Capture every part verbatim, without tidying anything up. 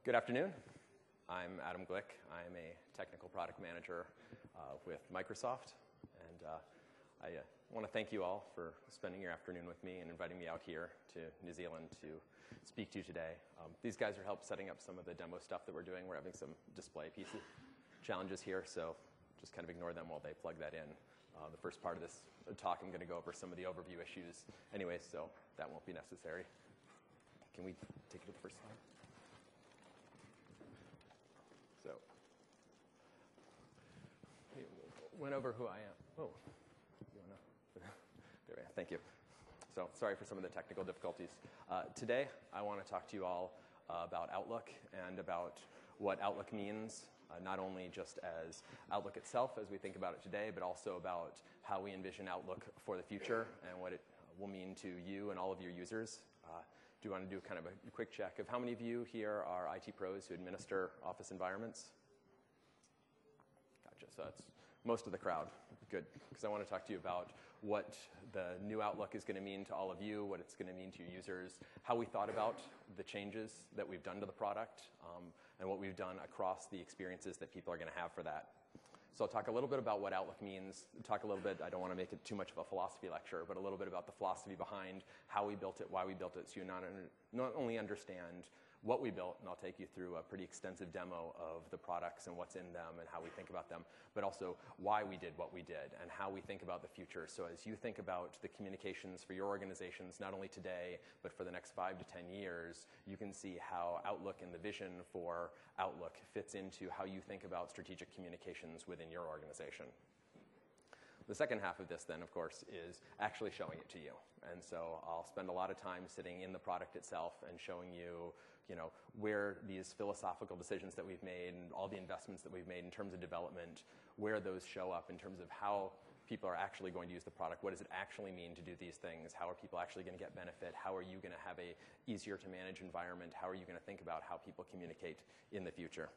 Good afternoon. I'm Adam Glick. I'm a technical product manager uh, with Microsoft. And uh, I uh, want to thank you all for spending your afternoon with me and inviting me out here to New Zealand to speak to you today. Um, these guys are help setting up some of the demo stuff that we're doing. We're having some display pieces challenges here, so just kind of ignore them while they plug that in. Uh, the first part of this talk, I'm going to go over some of the overview issues anyway, so that won't be necessary. Can we take it to the first slide? So, went over who I am. Oh, you wanna? There we go. Thank you. So, sorry for some of the technical difficulties. Uh, today, I want to talk to you all uh, about Outlook and about what Outlook means, uh, not only just as Outlook itself as we think about it today, but also about how we envision Outlook for the future and what it will mean to you and all of your users. Uh, do want to do kind of a quick check of how many of you here are I T pros who administer Office environments? Gotcha. So that's most of the crowd. Good, because I want to talk to you about what the new Outlook is going to mean to all of you, what it's going to mean to your users, how we thought about the changes that we've done to the product, um, and what we've done across the experiences that people are going to have for that. So I'll talk a little bit about what Outlook means, talk a little bit, I don't want to make it too much of a philosophy lecture, but a little bit about the philosophy behind how we built it, why we built it, so you not, not only understand what we built, and I'll take you through a pretty extensive demo of the products and what's in them and how we think about them, but also why we did what we did and how we think about the future. So as you think about the communications for your organizations, not only today, but for the next five to ten years, you can see how Outlook and the vision for Outlook fits into how you think about strategic communications within your organization. The second half of this then, of course, is actually showing it to you. And so I'll spend a lot of time sitting in the product itself and showing you, you know, where these philosophical decisions that we've made and all the investments that we've made in terms of development, where those show up in terms of how people are actually going to use the product. What does it actually mean to do these things? How are people actually going to get benefit? How are you going to have a easier to manage environment? How are you going to think about how people communicate in the future?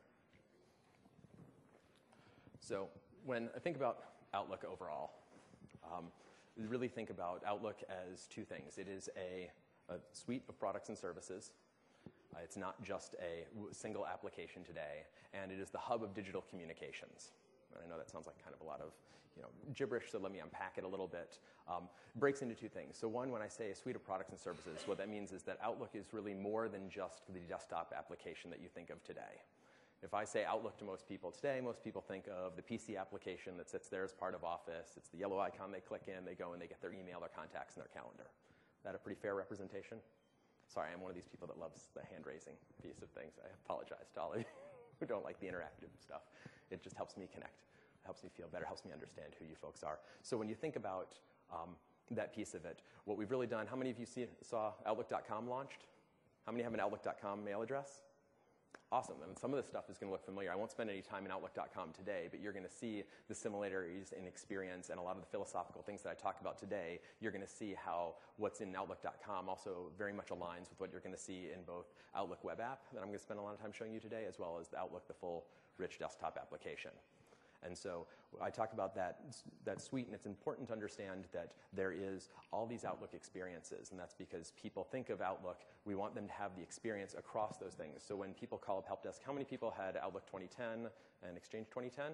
So when I think about Outlook overall, um, really think about Outlook as two things. It is a, a suite of products and services. Uh, it's not just a single application today, and it is the hub of digital communications. And I know that sounds like kind of a lot of you know, gibberish, so let me unpack it a little bit. Um, it breaks into two things. So one, when I say a suite of products and services, what that means is that Outlook is really more than just the desktop application that you think of today. If I say Outlook to most people today, most people think of the P C application that sits there as part of Office. It's the yellow icon they click in, they go and they get their email, their contacts, and their calendar. Is that a pretty fair representation? Sorry, I'm one of these people that loves the hand-raising piece of things. I apologize to all of you who don't like the interactive stuff. It just helps me connect, helps me feel better, helps me understand who you folks are. So when you think about um, that piece of it, what we've really done, how many of you see, saw Outlook dot com launched? How many have an Outlook dot com mail address? Awesome, and some of this stuff is going to look familiar. I won't spend any time in Outlook dot com today, but you're going to see the similarities in experience and a lot of the philosophical things that I talk about today. You're going to see how what's in Outlook dot com also very much aligns with what you're going to see in both Outlook web app that I'm going to spend a lot of time showing you today, as well as the Outlook, the full rich desktop application. And so I talk about that, that suite, and it's important to understand that there is all these Outlook experiences, and that's because people think of Outlook, we want them to have the experience across those things. So when people call up Help Desk, how many people had Outlook twenty ten and Exchange twenty ten?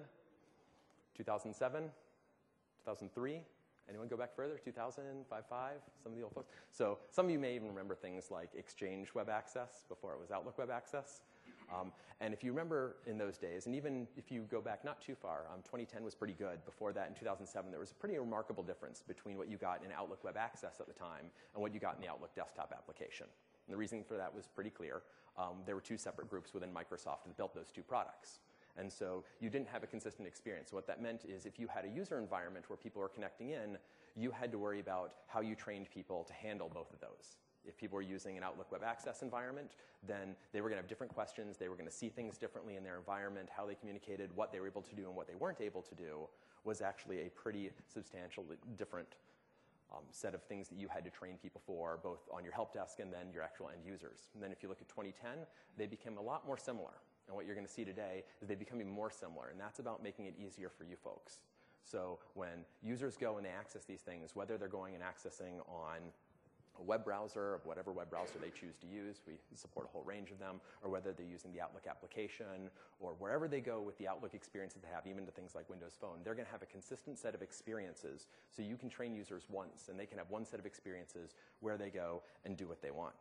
two thousand seven? two thousand three? Anyone go back further? two thousand, five five? Some of the old folks? So some of you may even remember things like Exchange Web Access before it was Outlook Web Access. Um, and if you remember in those days, and even if you go back not too far, um, twenty ten was pretty good. Before that, in two thousand seven, there was a pretty remarkable difference between what you got in Outlook Web Access at the time and what you got in the Outlook desktop application. And the reason for that was pretty clear. Um, there were two separate groups within Microsoft that built those two products. And so you didn't have a consistent experience. So what that meant is if you had a user environment where people were connecting in, you had to worry about how you trained people to handle both of those. If people were using an Outlook Web Access environment, then they were going to have different questions. They were going to see things differently in their environment. How they communicated, what they were able to do, and what they weren't able to do was actually a pretty substantial different um, set of things that you had to train people for, both on your help desk and then your actual end users. And then if you look at twenty ten, they became a lot more similar. And what you're going to see today is they become even more similar, and that's about making it easier for you folks. So when users go and they access these things, whether they're going and accessing on a web browser of whatever web browser they choose to use. We support a whole range of them, or whether they're using the Outlook application, or wherever they go with the Outlook experience that they have, even to things like Windows Phone, they're going to have a consistent set of experiences. So you can train users once, and they can have one set of experiences where they go and do what they want.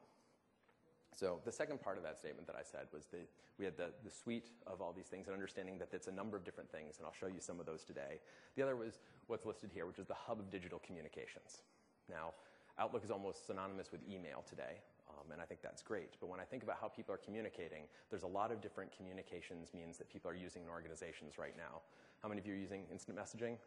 So the second part of that statement that I said was that we had the, the suite of all these things and understanding that it's a number of different things, and I'll show you some of those today. The other was what's listed here, which is the hub of digital communications. Now, Outlook is almost synonymous with email today, um, and I think that's great. But when I think about how people are communicating, there's a lot of different communications means that people are using in organizations right now. How many of you are using instant messaging?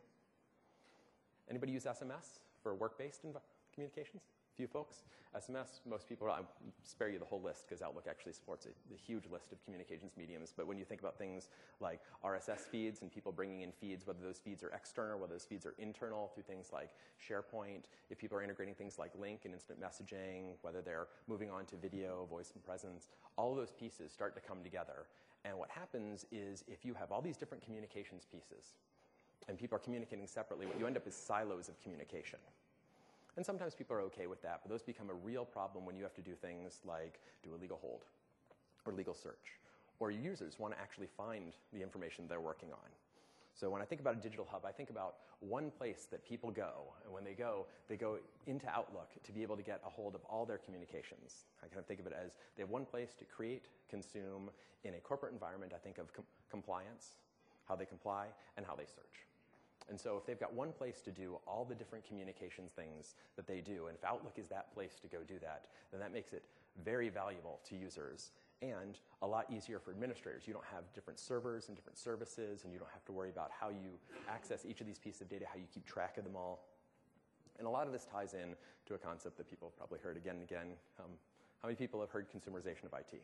Anybody use S M S for work-based communications? A few folks. S M S, most people, I'll spare you the whole list because Outlook actually supports a, a huge list of communications mediums. But when you think about things like R S S feeds and people bringing in feeds, whether those feeds are external, whether those feeds are internal through things like SharePoint, if people are integrating things like Lync and instant messaging, whether they're moving on to video, voice and presence, all of those pieces start to come together. And what happens is if you have all these different communications pieces and people are communicating separately, what you end up is silos of communication. And sometimes people are okay with that, but those become a real problem when you have to do things like do a legal hold or legal search, or users want to actually find the information they're working on. So when I think about a digital hub, I think about one place that people go, and when they go, they go into Outlook to be able to get a hold of all their communications. I kind of think of it as they have one place to create, consume. In a corporate environment, I think of com compliance, how they comply, and how they search. And so if they've got one place to do all the different communications things that they do, and if Outlook is that place to go do that, then that makes it very valuable to users and a lot easier for administrators. You don't have different servers and different services, and you don't have to worry about how you access each of these pieces of data, how you keep track of them all. And a lot of this ties in to a concept that people have probably heard again and again. Um, how many people have heard consumerization of I T?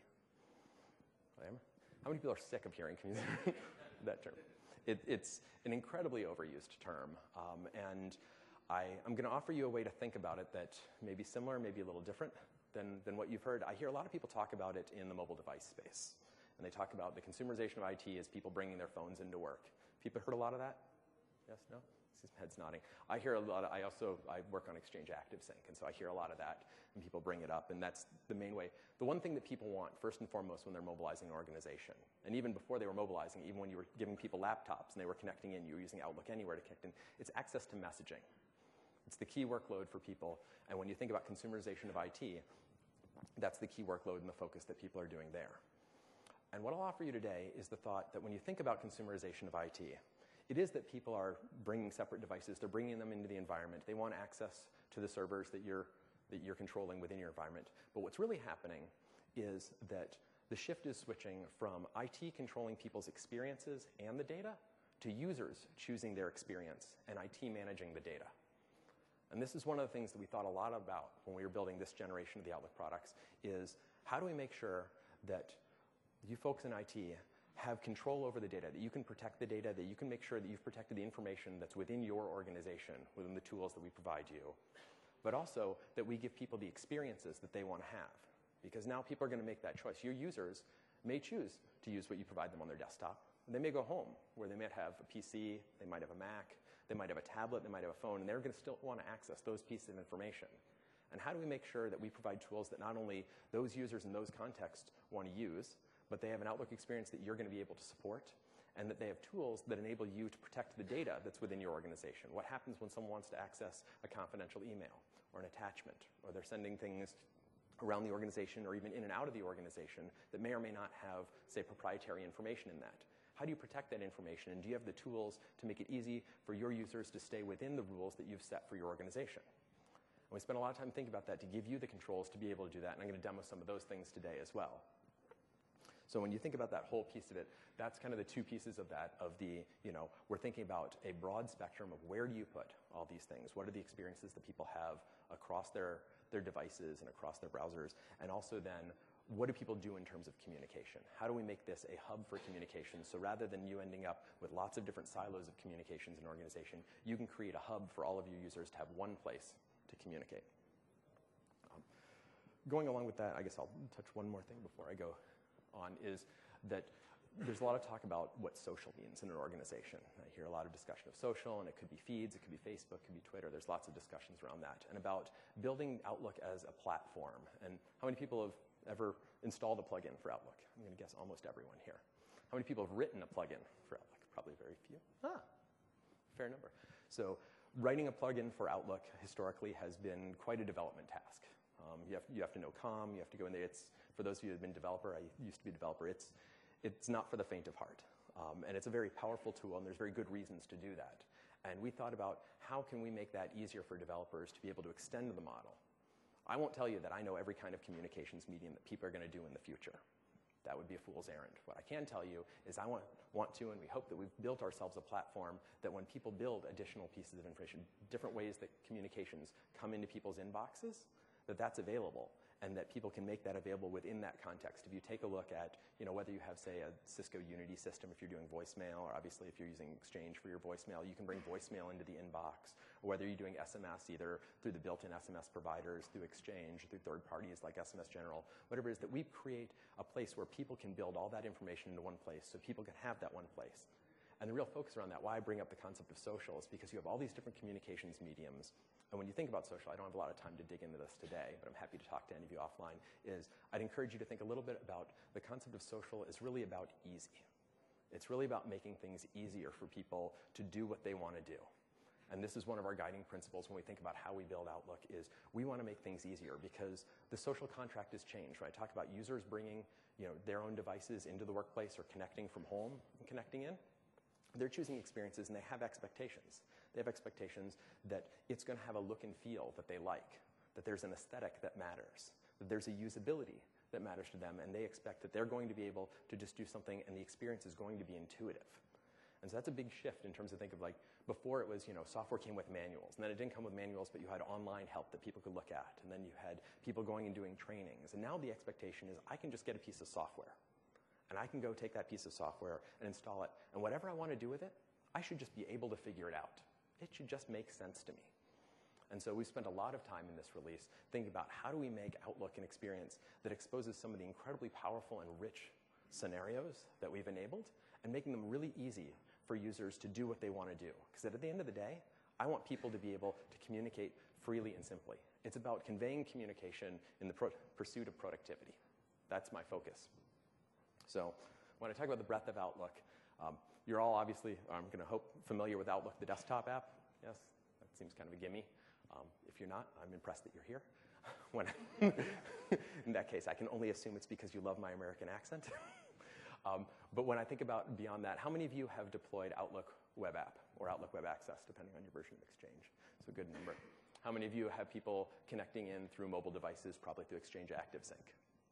How many people are sick of hearing that term? It, it's an incredibly overused term, um, and I, I'm going to offer you a way to think about it that may be similar, maybe a little different than, than what you've heard. I hear a lot of people talk about it in the mobile device space, and they talk about the consumerization of I T as people bringing their phones into work. People heard a lot of that? Yes, no? I see some heads nodding. I hear a lot of, I also, I work on Exchange ActiveSync, and so I hear a lot of that, and people bring it up, and that's the main way. The one thing that people want, first and foremost, when they're mobilizing an organization, and even before they were mobilizing, even when you were giving people laptops and they were connecting in, you were using Outlook Anywhere to connect in, it's access to messaging. It's the key workload for people, and when you think about consumerization of I T, that's the key workload and the focus that people are doing there. And what I'll offer you today is the thought that when you think about consumerization of I T, it is that people are bringing separate devices, they're bringing them into the environment, they want access to the servers that you're, that you're controlling within your environment. But what's really happening is that the shift is switching from I T controlling people's experiences and the data to users choosing their experience and I T managing the data. And this is one of the things that we thought a lot about when we were building this generation of the Outlook products is how do we make sure that you folks in I T have control over the data, that you can protect the data, that you can make sure that you've protected the information that's within your organization, within the tools that we provide you, but also that we give people the experiences that they want to have. Because now people are going to make that choice. Your users may choose to use what you provide them on their desktop. They may go home where they might have a P C, they might have a Mac, they might have a tablet, they might have a phone, and they're going to still want to access those pieces of information. And how do we make sure that we provide tools that not only those users in those contexts want to use, but they have an Outlook experience that you're going to be able to support, and that they have tools that enable you to protect the data that's within your organization. What happens when someone wants to access a confidential email or an attachment, or they're sending things around the organization or even in and out of the organization that may or may not have, say, proprietary information in that? How do you protect that information, and do you have the tools to make it easy for your users to stay within the rules that you've set for your organization? And we spent a lot of time thinking about that to give you the controls to be able to do that, and I'm going to demo some of those things today as well. So when you think about that whole piece of it, that's kind of the two pieces of that, of the, you know, we're thinking about a broad spectrum of where do you put all these things? What are the experiences that people have across their, their devices and across their browsers? And also then, what do people do in terms of communication? How do we make this a hub for communication? So rather than you ending up with lots of different silos of communications in an organization, you can create a hub for all of your users to have one place to communicate. Um, going along with that, I guess I'll touch one more thing before I go on, is that there's a lot of talk about what social means in an organization. I hear a lot of discussion of social, and it could be feeds, it could be Facebook, it could be Twitter. There's lots of discussions around that, and about building Outlook as a platform. And how many people have ever installed a plugin for Outlook? I'm going to guess almost everyone here. How many people have written a plugin for Outlook? Probably very few. Ah, fair number. So writing a plugin for Outlook historically has been quite a development task. Um, you, have, you have to know COM, you have to go in there. It's, for those of you who have been developer, I used to be a developer, it's, it's not for the faint of heart. Um, and it's a very powerful tool, and there's very good reasons to do that. And we thought about how can we make that easier for developers to be able to extend the model. I won't tell you that I know every kind of communications medium that people are going to do in the future. That would be a fool's errand. What I can tell you is I want, want to, and we hope that we've built ourselves a platform that when people build additional pieces of information, different ways that communications come into people's inboxes, that that's available, and that people can make that available within that context. If you take a look at, you know, whether you have, say, a Cisco Unity system, if you're doing voicemail, or obviously if you're using Exchange for your voicemail, you can bring voicemail into the inbox, or whether you're doing S M S either through the built-in S M S providers, through Exchange, through third parties like S M S General, whatever it is, that we create a place where people can build all that information into one place so people can have that one place. And the real focus around that, why I bring up the concept of social, is because you have all these different communications mediums. And when you think about social, I don't have a lot of time to dig into this today, but I'm happy to talk to any of you offline, is I'd encourage you to think a little bit about the concept of social is really about easy. It's really about making things easier for people to do what they want to do. And this is one of our guiding principles when we think about how we build Outlook is we want to make things easier because the social contract has changed, right? I talk about users bringing, you know, their own devices into the workplace or connecting from home and connecting in. They're choosing experiences and they have expectations. They have expectations that it's going to have a look and feel that they like, that there's an aesthetic that matters, that there's a usability that matters to them, and they expect that they're going to be able to just do something and the experience is going to be intuitive. And so that's a big shift in terms of think of like, before it was, you know, software came with manuals, and then it didn't come with manuals, but you had online help that people could look at, and then you had people going and doing trainings. And now the expectation is I can just get a piece of software. And I can go take that piece of software and install it. And whatever I want to do with it, I should just be able to figure it out. It should just make sense to me. And so we've spent a lot of time in this release thinking about how do we make Outlook an experience that exposes some of the incredibly powerful and rich scenarios that we've enabled and making them really easy for users to do what they want to do. Because at the end of the day, I want people to be able to communicate freely and simply. It's about conveying communication in the pro pursuit of productivity. That's my focus. So when I talk about the breadth of Outlook, um, you're all obviously, I'm going to hope, familiar with Outlook, the desktop app. Yes, that seems kind of a gimme. Um, if you're not, I'm impressed that you're here. When in that case, I can only assume it's because you love my American accent. um, but when I think about beyond that, how many of you have deployed Outlook Web App or Outlook Web Access, depending on your version of Exchange? It's a good number. How many of you have people connecting in through mobile devices, probably through Exchange ActiveSync?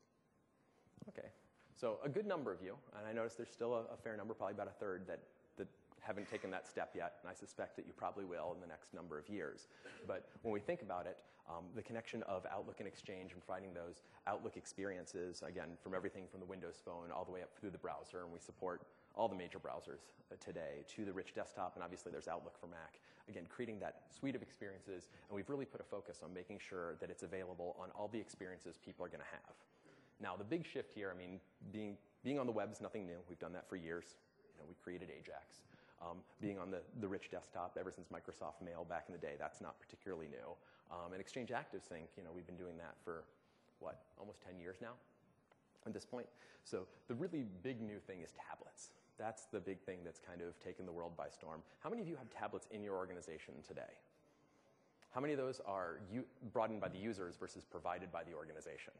Okay. So a good number of you, and I notice there's still a, a fair number, probably about a third, that, that haven't taken that step yet, and I suspect that you probably will in the next number of years. But when we think about it, um, the connection of Outlook and Exchange and providing those Outlook experiences, again, from everything from the Windows Phone all the way up through the browser, and we support all the major browsers uh, today, to the rich desktop, and obviously there's Outlook for Mac. Again, creating that suite of experiences, and we've really put a focus on making sure that it's available on all the experiences people are going to have. Now, the big shift here, I mean, being, being on the web is nothing new. We've done that for years. You know, we created Ajax. Um, being on the, the rich desktop ever since Microsoft Mail back in the day, that's not particularly new. Um, and Exchange ActiveSync, you know, we've been doing that for, what, almost ten years now at this point. So the really big new thing is tablets. That's the big thing that's kind of taken the world by storm. How many of you have tablets in your organization today? How many of those are u- brought in by the users versus provided by the organization?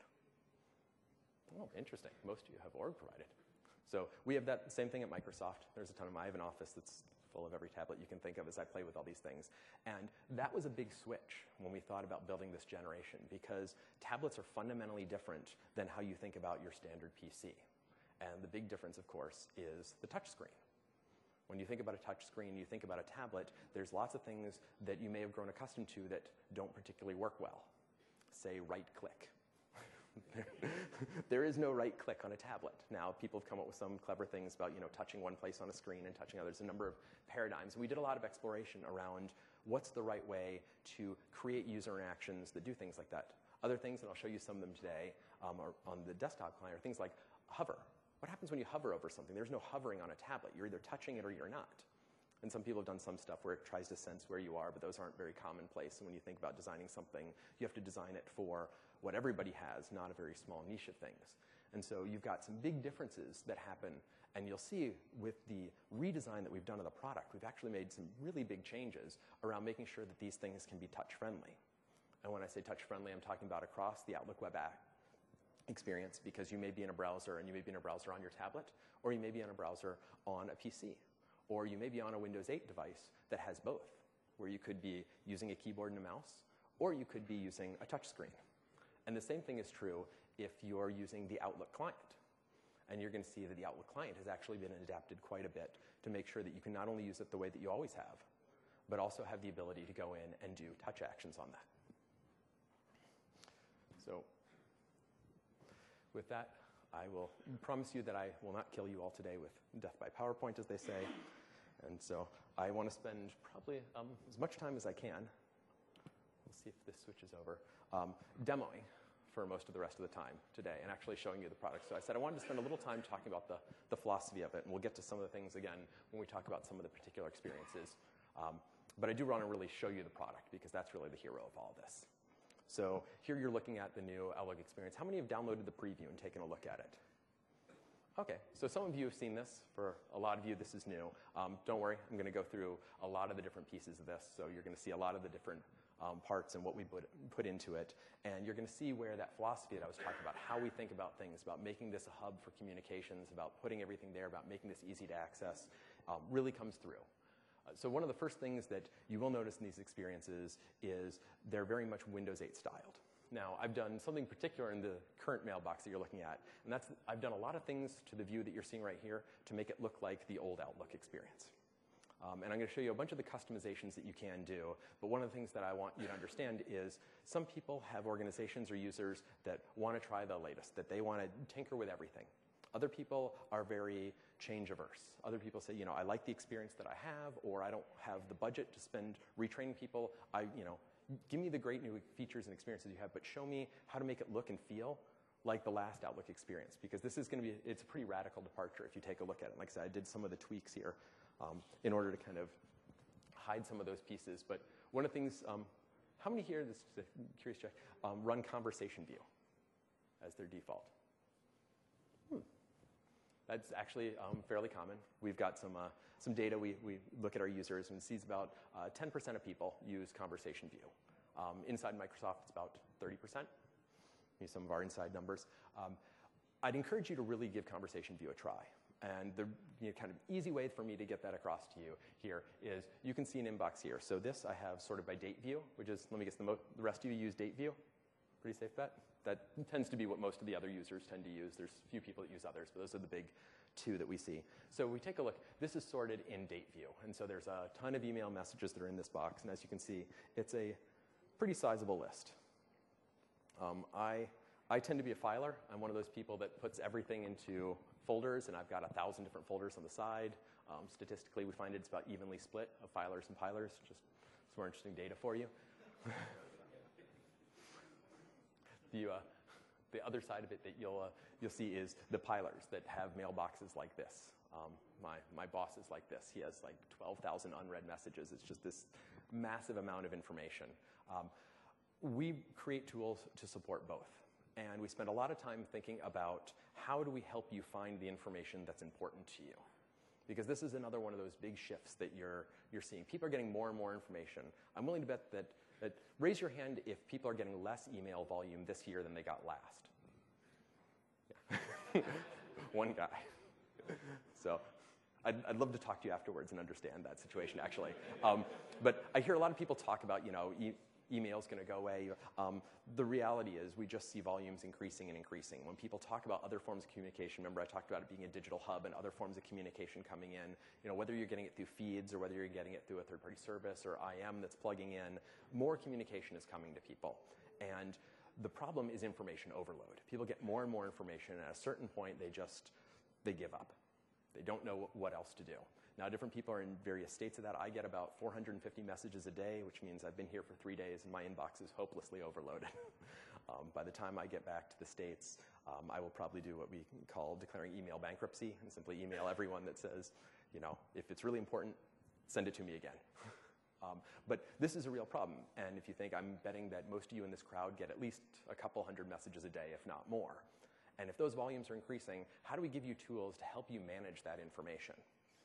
Oh, interesting. Most of you have org provided. So we have that same thing at Microsoft. There's a ton of them. I have an office that's full of every tablet you can think of as I play with all these things. And that was a big switch when we thought about building this generation because tablets are fundamentally different than how you think about your standard P C. And the big difference, of course, is the touch screen. When you think about a touch screen, you think about a tablet, there's lots of things that you may have grown accustomed to that don't particularly work well. Say right click. There is no right click on a tablet. Now, people have come up with some clever things about, you know, touching one place on a screen and touching others, a number of paradigms. We did a lot of exploration around what's the right way to create user interactions that do things like that. Other things, and I'll show you some of them today, um, are on the desktop client, are things like hover. what happens when you hover over something? There's no hovering on a tablet. You're either touching it or you're not. And some people have done some stuff where it tries to sense where you are, but those aren't very commonplace. And when you think about designing something, you have to design it for what everybody has, not a very small niche of things. And so you've got some big differences that happen. And you'll see with the redesign that we've done of the product, we've actually made some really big changes around making sure that these things can be touch-friendly. And when I say touch-friendly, I'm talking about across the Outlook web app experience, because you may be in a browser and you may be in a browser on your tablet, or you may be in a browser on a P C, or you may be on a Windows eight device that has both, where you could be using a keyboard and a mouse, or you could be using a touch screen. And the same thing is true if you're using the Outlook client. And you're going to see that the Outlook client has actually been adapted quite a bit to make sure that you can not only use it the way that you always have, but also have the ability to go in and do touch actions on that. So with that, I will promise you that I will not kill you all today with death by PowerPoint, as they say. And so I want to spend probably um, as much time as I can. We'll see if this switches over. Um, demoing for most of the rest of the time today and actually showing you the product. So I said I wanted to spend a little time talking about the, the philosophy of it, and we'll get to some of the things again when we talk about some of the particular experiences. Um, but I do want to really show you the product, because that's really the hero of all of this. So here you're looking at the new Outlook experience. How many have downloaded the preview and taken a look at it? Okay, so some of you have seen this. For a lot of you, this is new. Um, don't worry, I'm going to go through a lot of the different pieces of this, so you're going to see a lot of the different Um, parts and what we put, put into it. And you're going to see where that philosophy that I was talking about, how we think about things, about making this a hub for communications, about putting everything there, about making this easy to access, um, really comes through. Uh, so one of the first things that you will notice in these experiences is they're very much Windows eight styled. Now, I've done something particular in the current mailbox that you're looking at, and that's I've done a lot of things to the view that you're seeing right here to make it look like the old Outlook experience. Um, and I'm going to show you a bunch of the customizations that you can do. But one of the things that I want you to understand is some people have organizations or users that want to try the latest, that they want to tinker with everything. Other people are very change averse. Other people say, you know, I like the experience that I have, or I don't have the budget to spend retraining people. I, you know, give me the great new features and experiences you have, but show me how to make it look and feel like the last Outlook experience, because this is going to be, it's a pretty radical departure if you take a look at it. Like I said, I did some of the tweaks here um, in order to kind of hide some of those pieces. But one of the things, um, how many here, this is a curious check, um, run Conversation View as their default? Hmm. That's actually um, fairly common. We've got some, uh, some data. We, we look at our users and see about uh, ten percent of people use Conversation View. Um, inside Microsoft, it's about thirty percent. Some of our inside numbers. Um, I'd encourage you to really give Conversation View a try. And the you know, kind of easy way for me to get that across to you here is you can see an inbox here. So this I have sorted by date view, which is, let me guess, the, mo the rest of you use date view? Pretty safe bet? That tends to be what most of the other users tend to use. There's a few people that use others, but those are the big two that we see. So we take a look. This is sorted in date view. And so there's a ton of email messages that are in this box. And as you can see, it's a pretty sizable list. Um, I, I tend to be a filer. I'm one of those people that puts everything into folders, and I've got a thousand different folders on the side. Um, statistically, we find it's about evenly split of filers and pilers. Just some more interesting data for you. the, uh, the other side of it that you'll, uh, you'll see is the pilers that have mailboxes like this. Um, my, my boss is like this. He has like twelve thousand unread messages. It's just this massive amount of information. Um, We create tools to support both, and we spend a lot of time thinking about how do we help you find the information that's important to you, because this is another one of those big shifts that you're, you're seeing. People are getting more and more information. I'm willing to bet that, that raise your hand if people are getting less email volume this year than they got last. Yeah. One guy. So I'd, I'd love to talk to you afterwards and understand that situation, actually. Um, but I hear a lot of people talk about, you know, e email's going to go away. Um, the reality is we just see volumes increasing and increasing. When people talk about other forms of communication, remember I talked about it being a digital hub and other forms of communication coming in, you know, whether you're getting it through feeds or whether you're getting it through a third-party service or I M that's plugging in, more communication is coming to people. And the problem is information overload. People get more and more information, and at a certain point, they just, they give up. They don't know what else to do. Now, different people are in various states of that. I get about four hundred fifty messages a day, which means I've been here for three days, and my inbox is hopelessly overloaded. Um, by the time I get back to the States, um, I will probably do what we call declaring email bankruptcy and simply email everyone that says, you know, if it's really important, send it to me again. um, but this is a real problem. And if you think, I'm betting that most of you in this crowd get at least a couple hundred messages a day, if not more. And if those volumes are increasing, how do we give you tools to help you manage that information?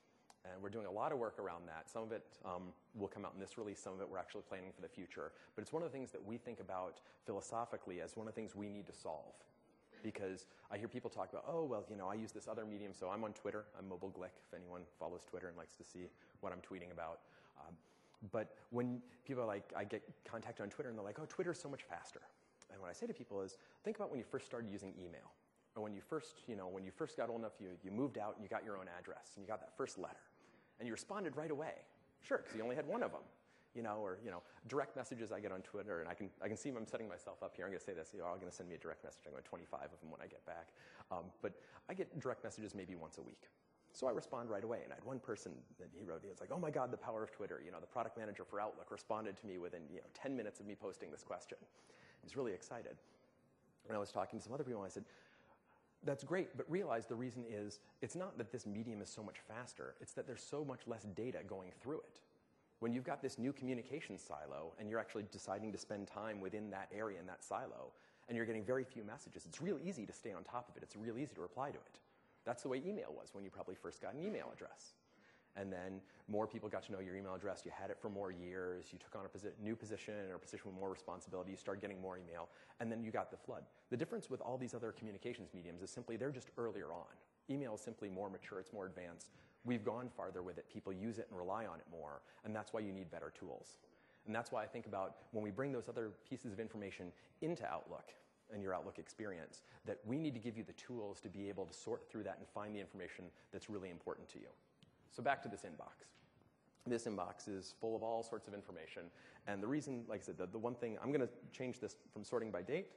And we're doing a lot of work around that. Some of it um, will come out in this release. Some of it we're actually planning for the future. But it's one of the things that we think about philosophically as one of the things we need to solve. Because I hear people talk about, oh, well, you know, I use this other medium, so I'm on Twitter. I'm Mobile Glick, if anyone follows Twitter and likes to see what I'm tweeting about. Um, but when people are like, I get contacted on Twitter, and they're like, oh, Twitter's so much faster. And what I say to people is, think about when you first started using email. Or when you first, you know, when you first got old enough, you, you moved out and you got your own address, and you got that first letter. And you responded right away. Sure, because you only had one of them. You know, or, you know, direct messages I get on Twitter, and I can, I can see I'm setting myself up here. I'm going to say this. You're all going to send me a direct message. I'm going to twenty-five of them when I get back. Um, but I get direct messages maybe once a week. So I respond right away. And I had one person that he wrote, he was like, oh, my God, the power of Twitter. You know, the product manager for Outlook responded to me within, you know, ten minutes of me posting this question. He was really excited. And I was talking to some other people, and I said, that's great, but realize the reason is it's not that this medium is so much faster. It's that there's so much less data going through it. When you've got this new communication silo and you're actually deciding to spend time within that area in that silo and you're getting very few messages, it's real easy to stay on top of it. It's real easy to reply to it. That's the way email was when you probably first got an email address. And then more people got to know your email address. You had it for more years. You took on a posi- new position or a position with more responsibility. You started getting more email. And then you got the flood. The difference with all these other communications mediums is simply they're just earlier on. Email is simply more mature. It's more advanced. We've gone farther with it. People use it and rely on it more. And that's why you need better tools. And that's why I think about when we bring those other pieces of information into Outlook and your Outlook experience, that we need to give you the tools to be able to sort through that and find the information that's really important to you. So back to this inbox. This inbox is full of all sorts of information. And the reason, like I said, the, the one thing, I'm going to change this from sorting by date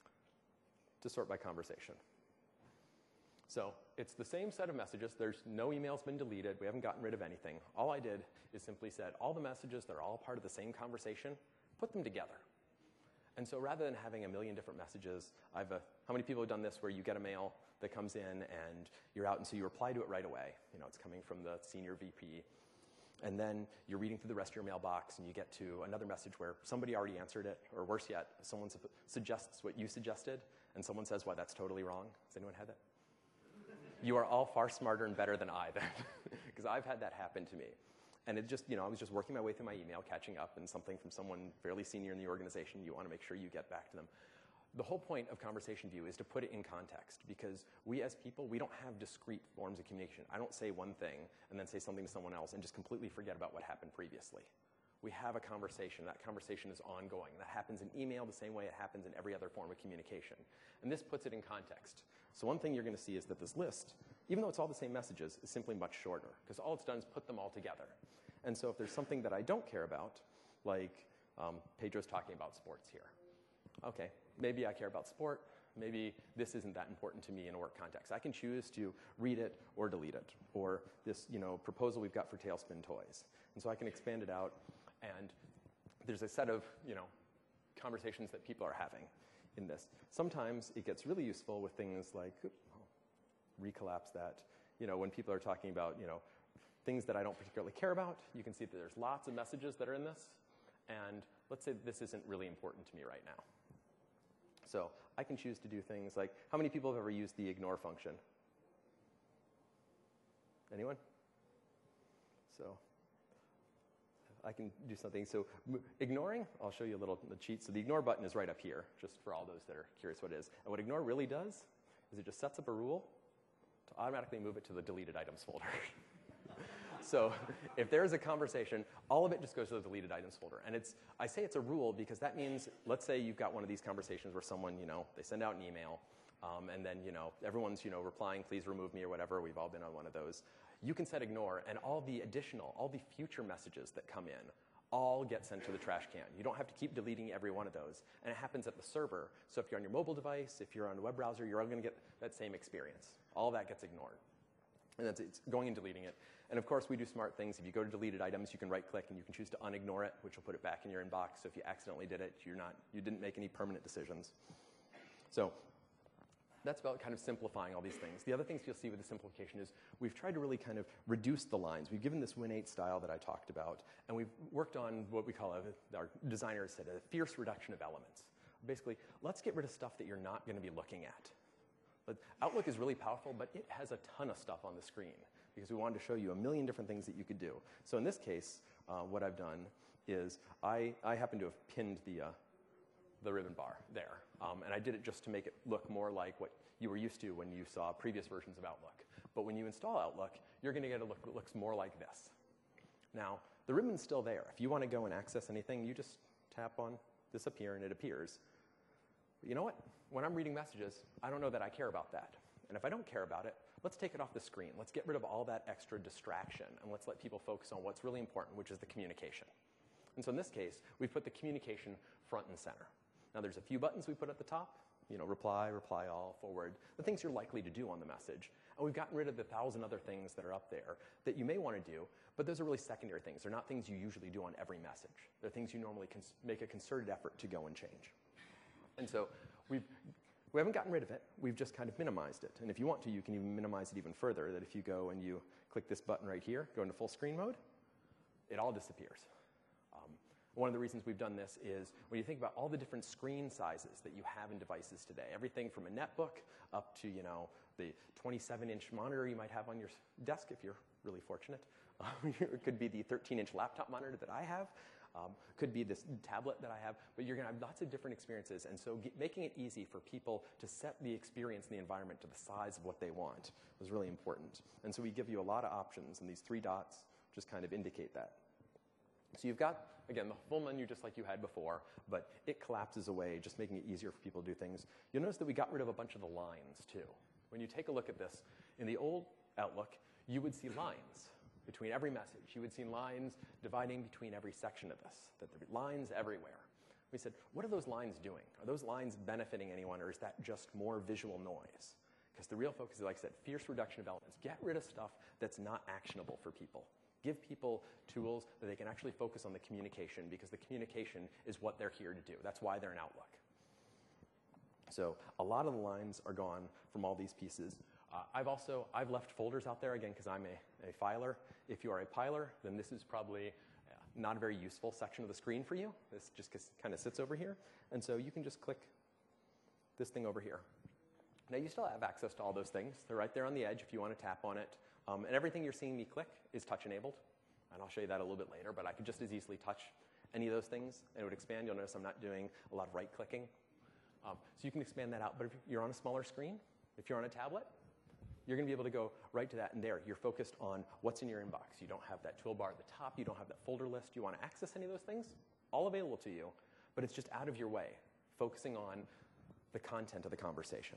to sort by conversation. So it's the same set of messages. There's no emails been deleted. We haven't gotten rid of anything. All I did is simply said, all the messages that are all part of the same conversation, put them together. And so rather than having a million different messages, I've a, how many people have done this where you get a mail that comes in and you're out, and so you reply to it right away. You know, it's coming from the senior V P. And then you're reading through the rest of your mailbox, and you get to another message where somebody already answered it, or worse yet, someone su- suggests what you suggested, and someone says, well, that's totally wrong. Has anyone had that? You are all far smarter and better than I then, because I've had that happen to me. And it just, you know, I was just working my way through my email, catching up, and something from someone fairly senior in the organization, you want to make sure you get back to them. The whole point of Conversation View is to put it in context, because we as people, we don't have discrete forms of communication. I don't say one thing and then say something to someone else and just completely forget about what happened previously. We have a conversation. That conversation is ongoing. That happens in email the same way it happens in every other form of communication. And this puts it in context. So one thing you're going to see is that this list, even though it's all the same messages, is simply much shorter, because all it's done is put them all together. And so if there's something that I don't care about, like um, Pedro's talking about sports here. Okay, maybe I care about sport. Maybe this isn't that important to me in a work context. I can choose to read it or delete it, or this, you know, proposal we've got for Tailspin Toys. And so I can expand it out, and there's a set of, you know, conversations that people are having in this. Sometimes it gets really useful with things like, oops, I'll recollapse that, you know, when people are talking about, you know, things that I don't particularly care about. You can see that there's lots of messages that are in this, and let's say this isn't really important to me right now. So I can choose to do things like, how many people have ever used the ignore function? Anyone? So I can do something. So ignoring, I'll show you a little the cheat. So the ignore button is right up here, just for all those that are curious what it is. And what ignore really does is it just sets up a rule to automatically move it to the deleted items folder. So if there's a conversation, all of it just goes to the deleted items folder. And it's, I say it's a rule because that means, let's say you've got one of these conversations where someone, you know, they send out an email, um, and then, you know, everyone's, you know, replying, please remove me or whatever. We've all been on one of those. You can set ignore, and all the additional, all the future messages that come in all get sent to the trash can. You don't have to keep deleting every one of those. And it happens at the server. So if you're on your mobile device, if you're on a web browser, you're all going to get that same experience. All of that gets ignored. And that's it's going and deleting it. And of course, we do smart things. If you go to deleted items, you can right-click and you can choose to unignore it, which will put it back in your inbox. So if you accidentally did it, you're not, you didn't make any permanent decisions. So that's about kind of simplifying all these things. The other things you'll see with the simplification is we've tried to really kind of reduce the lines. We've given this Win eight style that I talked about, and we've worked on what we call, a, our designers said, a fierce reduction of elements. Basically, let's get rid of stuff that you're not going to be looking at. But Outlook is really powerful, but it has a ton of stuff on the screen because we wanted to show you a million different things that you could do. So in this case, uh, what I've done is I, I happen to have pinned the, uh, the ribbon bar there. Um, and I did it just to make it look more like what you were used to when you saw previous versions of Outlook. But when you install Outlook, you're going to get a look that looks more like this. Now, the ribbon's still there. If you want to go and access anything, you just tap on Disappear and it appears. But you know what? When I'm reading messages, I don't know that I care about that. And if I don't care about it, let's take it off the screen. Let's get rid of all that extra distraction, and let's let people focus on what's really important, which is the communication. And so in this case, we've put the communication front and center. Now, there's a few buttons we put at the top, you know, reply, reply all, forward, the things you're likely to do on the message. And we've gotten rid of the thousand other things that are up there that you may want to do, but those are really secondary things. They're not things you usually do on every message. They're things you normally cons- make a concerted effort to go and change. And so we've, we haven't gotten rid of it. We've just kind of minimized it. And if you want to, you can even minimize it even further, that if you go and you click this button right here, go into full screen mode, it all disappears. Um, one of the reasons we've done this is when you think about all the different screen sizes that you have in devices today, everything from a netbook up to, you know, the twenty-seven inch monitor you might have on your desk if you're really fortunate. Um, it could be the thirteen inch laptop monitor that I have. Um, could be this tablet that I have, but you're going to have lots of different experiences, and so get, making it easy for people to set the experience and the environment to the size of what they want was really important. And so we give you a lot of options, and these three dots just kind of indicate that. So you've got, again, the full menu just like you had before, but it collapses away, just making it easier for people to do things. You'll notice that we got rid of a bunch of the lines, too. When you take a look at this, in the old Outlook, you would see lines between every message. You would see lines dividing between every section of this, that there were lines everywhere. We said, what are those lines doing? Are those lines benefiting anyone, or is that just more visual noise? Because the real focus is, like I said, fierce reduction of elements. Get rid of stuff that's not actionable for people. Give people tools that they can actually focus on the communication, because the communication is what they're here to do. That's why they're in Outlook. So a lot of the lines are gone from all these pieces. Uh, I've also, I've left folders out there, again, because I'm a, a filer. If you are a piler, then this is probably uh, not a very useful section of the screen for you. This just kind of sits over here. And so you can just click this thing over here. Now, you still have access to all those things. They're right there on the edge if you want to tap on it. Um, and everything you're seeing me click is touch-enabled. And I'll show you that a little bit later, but I could just as easily touch any of those things, and it would expand. You'll notice I'm not doing a lot of right-clicking. Um, so you can expand that out. But if you're on a smaller screen, if you're on a tablet, you're going to be able to go right to that, and there, you're focused on what's in your inbox. You don't have that toolbar at the top. You don't have that folder list. You want to access any of those things? All available to you, but it's just out of your way, focusing on the content of the conversation.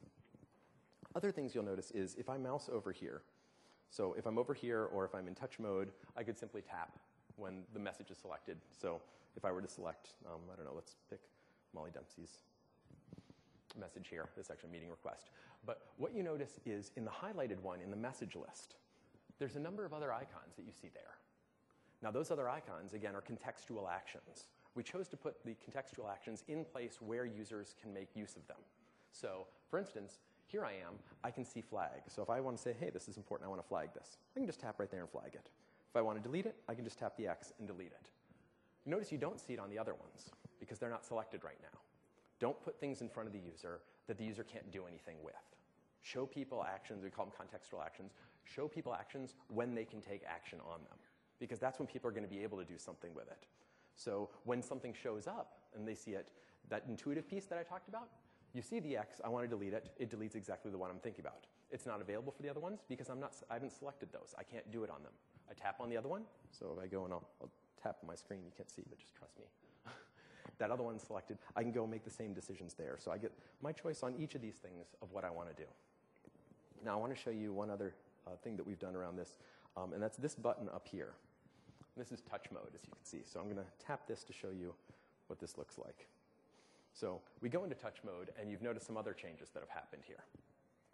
Other things you'll notice is if I mouse over here, so if I'm over here or if I'm in touch mode, I could simply tap when the message is selected. So if I were to select, um, I don't know, let's pick Molly Dempsey's message here. This is actually a meeting request. But what you notice is in the highlighted one, in the message list, there's a number of other icons that you see there. Now, those other icons, again, are contextual actions. We chose to put the contextual actions in place where users can make use of them. So, for instance, here I am. I can see flag. So if I want to say, hey, this is important, I want to flag this, I can just tap right there and flag it. If I want to delete it, I can just tap the X and delete it. Notice you don't see it on the other ones because they're not selected right now. Don't put things in front of the user that the user can't do anything with. Show people actions, we call them contextual actions. Show people actions when they can take action on them, because that's when people are going to be able to do something with it. So when something shows up and they see it, that intuitive piece that I talked about, you see the X, I want to delete it, it deletes exactly the one I'm thinking about. It's not available for the other ones because I'm not, I haven't selected those. I can't do it on them. I tap on the other one, so if I go and I'll, I'll tap on my screen, you can't see, but just trust me. That other one's selected, I can go make the same decisions there. So I get my choice on each of these things of what I want to do. Now I want to show you one other uh, thing that we've done around this, um, and that's this button up here. This is touch mode, as you can see. So I'm going to tap this to show you what this looks like. So we go into touch mode, and you've noticed some other changes that have happened here.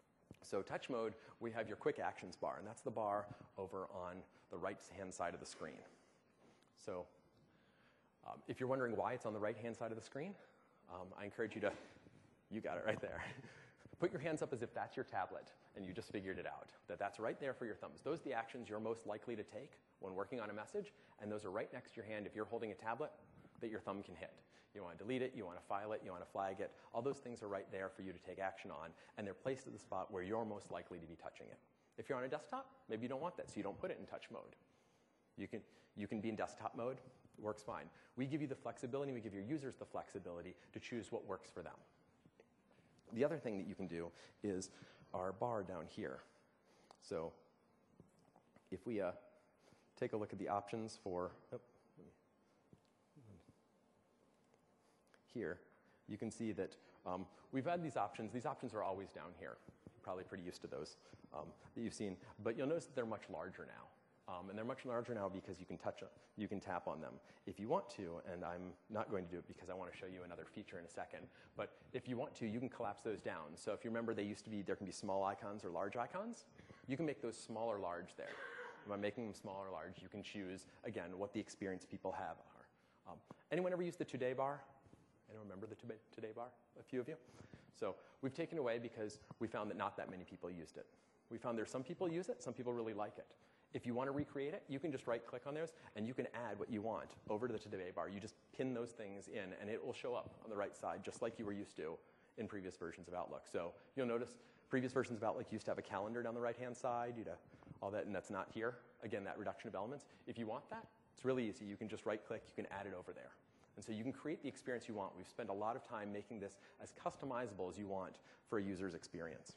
So touch mode, we have your quick actions bar, and that's the bar over on the right-hand side of the screen. So um, if you're wondering why it's on the right-hand side of the screen, um, I encourage you to, you got it right there. Put your hands up as if that's your tablet, and you just figured it out, that that's right there for your thumbs. Those are the actions you're most likely to take when working on a message, and those are right next to your hand if you're holding a tablet that your thumb can hit. You want to delete it, you want to file it, you want to flag it. All those things are right there for you to take action on, and they're placed at the spot where you're most likely to be touching it. If you're on a desktop, maybe you don't want that, so you don't put it in touch mode. You can, you can be in desktop mode. It works fine. We give you the flexibility, we give your users the flexibility to choose what works for them. The other thing that you can do is our bar down here. So if we uh, take a look at the options for, oh, here, you can see that um, we've had these options. These options are always down here. You're probably pretty used to those um, that you've seen. But you'll notice that they're much larger now. Um, and they're much larger now because you can touch, you can tap on them. If you want to, and I'm not going to do it because I want to show you another feature in a second, but if you want to, you can collapse those down. So if you remember, they used to be, there can be small icons or large icons. You can make those small or large there. By making them small or large, you can choose, again, what the experience people have are. Um, anyone ever use the Today bar? Anyone remember the Today bar? A few of you? So we've taken away because we found that not that many people used it. We found there's some people use it, some people really like it. If you want to recreate it, you can just right-click on those, and you can add what you want over to the Today bar. You just pin those things in, and it will show up on the right side, just like you were used to in previous versions of Outlook. So you'll notice previous versions of Outlook used to have a calendar down the right-hand side, you'd have all that, and that's not here. Again, that reduction of elements. If you want that, it's really easy. You can just right-click, you can add it over there. And so you can create the experience you want. We've spent a lot of time making this as customizable as you want for a user's experience.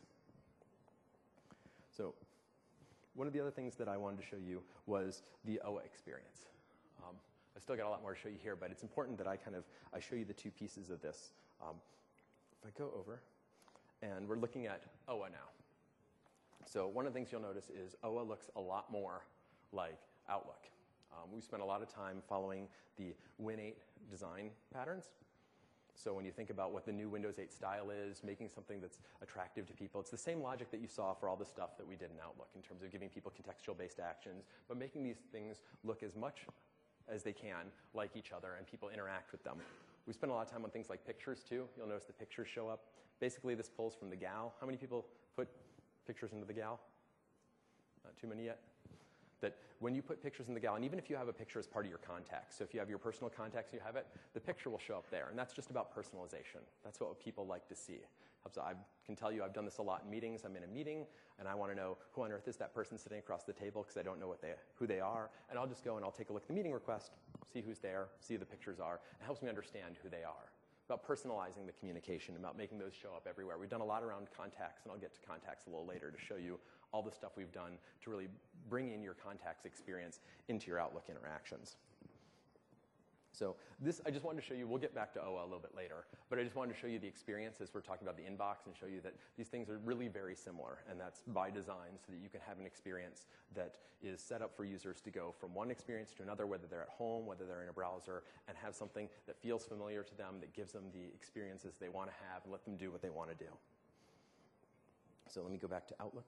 So one of the other things that I wanted to show you was the O A experience. Um, I still got a lot more to show you here, but it's important that I kind of I show you the two pieces of this. Um, if I go over, and we're looking at O A now. So one of the things you'll notice is O A looks a lot more like Outlook. Um, we spent a lot of time following the Win eight design patterns. So when you think about what the new Windows eight style is, making something that's attractive to people, it's the same logic that you saw for all the stuff that we did in Outlook in terms of giving people contextual-based actions, but making these things look as much as they can like each other and people interact with them. We spent a lot of time on things like pictures, too. You'll notice the pictures show up. Basically, this pulls from the G A L. How many people put pictures into the G A L? Not too many yet. That when you put pictures in the G A L, and even if you have a picture as part of your contacts, so if you have your personal contacts and you have it, the picture will show up there. And that's just about personalization. That's what people like to see. I can tell you I've done this a lot in meetings. I'm in a meeting, and I want to know who on earth is that person sitting across the table because I don't know what they, who they are. And I'll just go and I'll take a look at the meeting request, see who's there, see who the pictures are. It helps me understand who they are. About personalizing the communication, about making those show up everywhere. We've done a lot around contacts, and I'll get to contacts a little later to show you all the stuff we've done to really bring in your contacts experience into your Outlook interactions. So this, I just wanted to show you, we'll get back to O A a little bit later, but I just wanted to show you the experience as we're talking about the inbox and show you that these things are really very similar, and that's by design so that you can have an experience that is set up for users to go from one experience to another, whether they're at home, whether they're in a browser, and have something that feels familiar to them, that gives them the experiences they want to have, and let them do what they want to do. So let me go back to Outlook.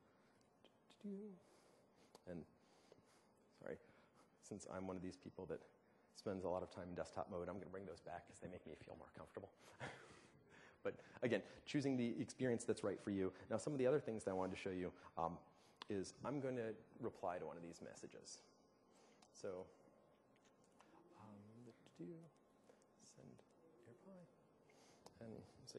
And sorry, since I'm one of these people that spends a lot of time in desktop mode, I'm going to bring those back because they make me feel more comfortable. But again, choosing the experience that's right for you. Now, some of the other things that I wanted to show you um, is I'm going to reply to one of these messages. So um, send reply, and let's see.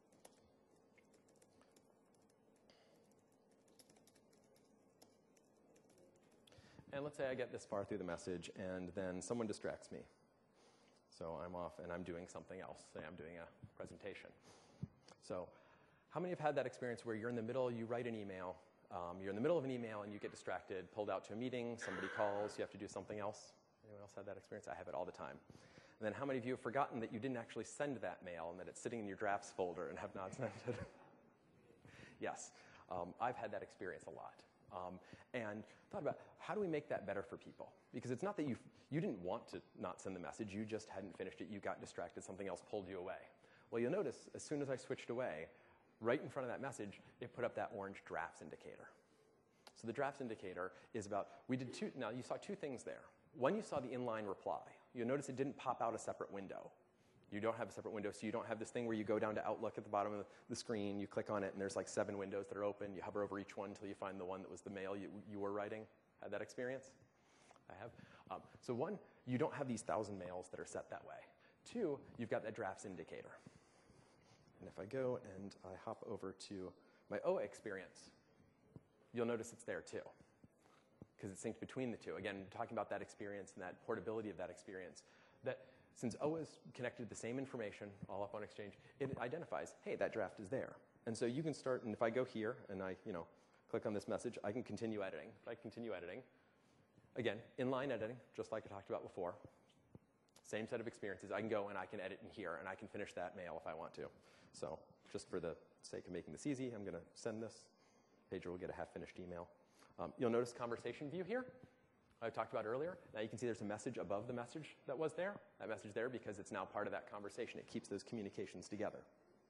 And let's say I get this far through the message, and then someone distracts me. So I'm off, and I'm doing something else. Say I'm doing a presentation. So how many have had that experience where you're in the middle, you write an email, um, you're in the middle of an email, and you get distracted, pulled out to a meeting, somebody calls, you have to do something else? Anyone else had that experience? I have it all the time. And then how many of you have forgotten that you didn't actually send that mail and that it's sitting in your drafts folder and have not sent it? Yes, um, I've had that experience a lot. Um, and thought about how do we make that better for people? Because it's not that you you didn't want to not send the message, you just hadn't finished it, you got distracted, something else pulled you away. Well, you'll notice as soon as I switched away, right in front of that message, it put up that orange drafts indicator. So the drafts indicator is about, we did two, now you saw two things there. One, you saw the inline reply. You'll notice it didn't pop out a separate window. You don't have a separate window, so you don't have this thing where you go down to Outlook at the bottom of the screen, you click on it, and there's like seven windows that are open. You hover over each one until you find the one that was the mail you, you were writing. Had that experience? I have. Um, so one, you don't have these thousand mails that are set that way. Two, you've got that drafts indicator. And if I go and I hop over to my O A experience, you'll notice it's there too, because it's synced between the two. Again, talking about that experience and that portability of that experience, that since O A is connected to the same information all up on Exchange, it identifies, hey, that draft is there. And so you can start, and if I go here and I you know, click on this message, I can continue editing. If I continue editing, again, inline editing, just like I talked about before, same set of experiences. I can go and I can edit in here, and I can finish that mail if I want to. So just for the sake of making this easy, I'm going to send this. Pager will get a half-finished email. Um, you'll notice conversation view here. I talked about earlier. Now you can see there's a message above the message that was there. That message there because it's now part of that conversation. It keeps those communications together.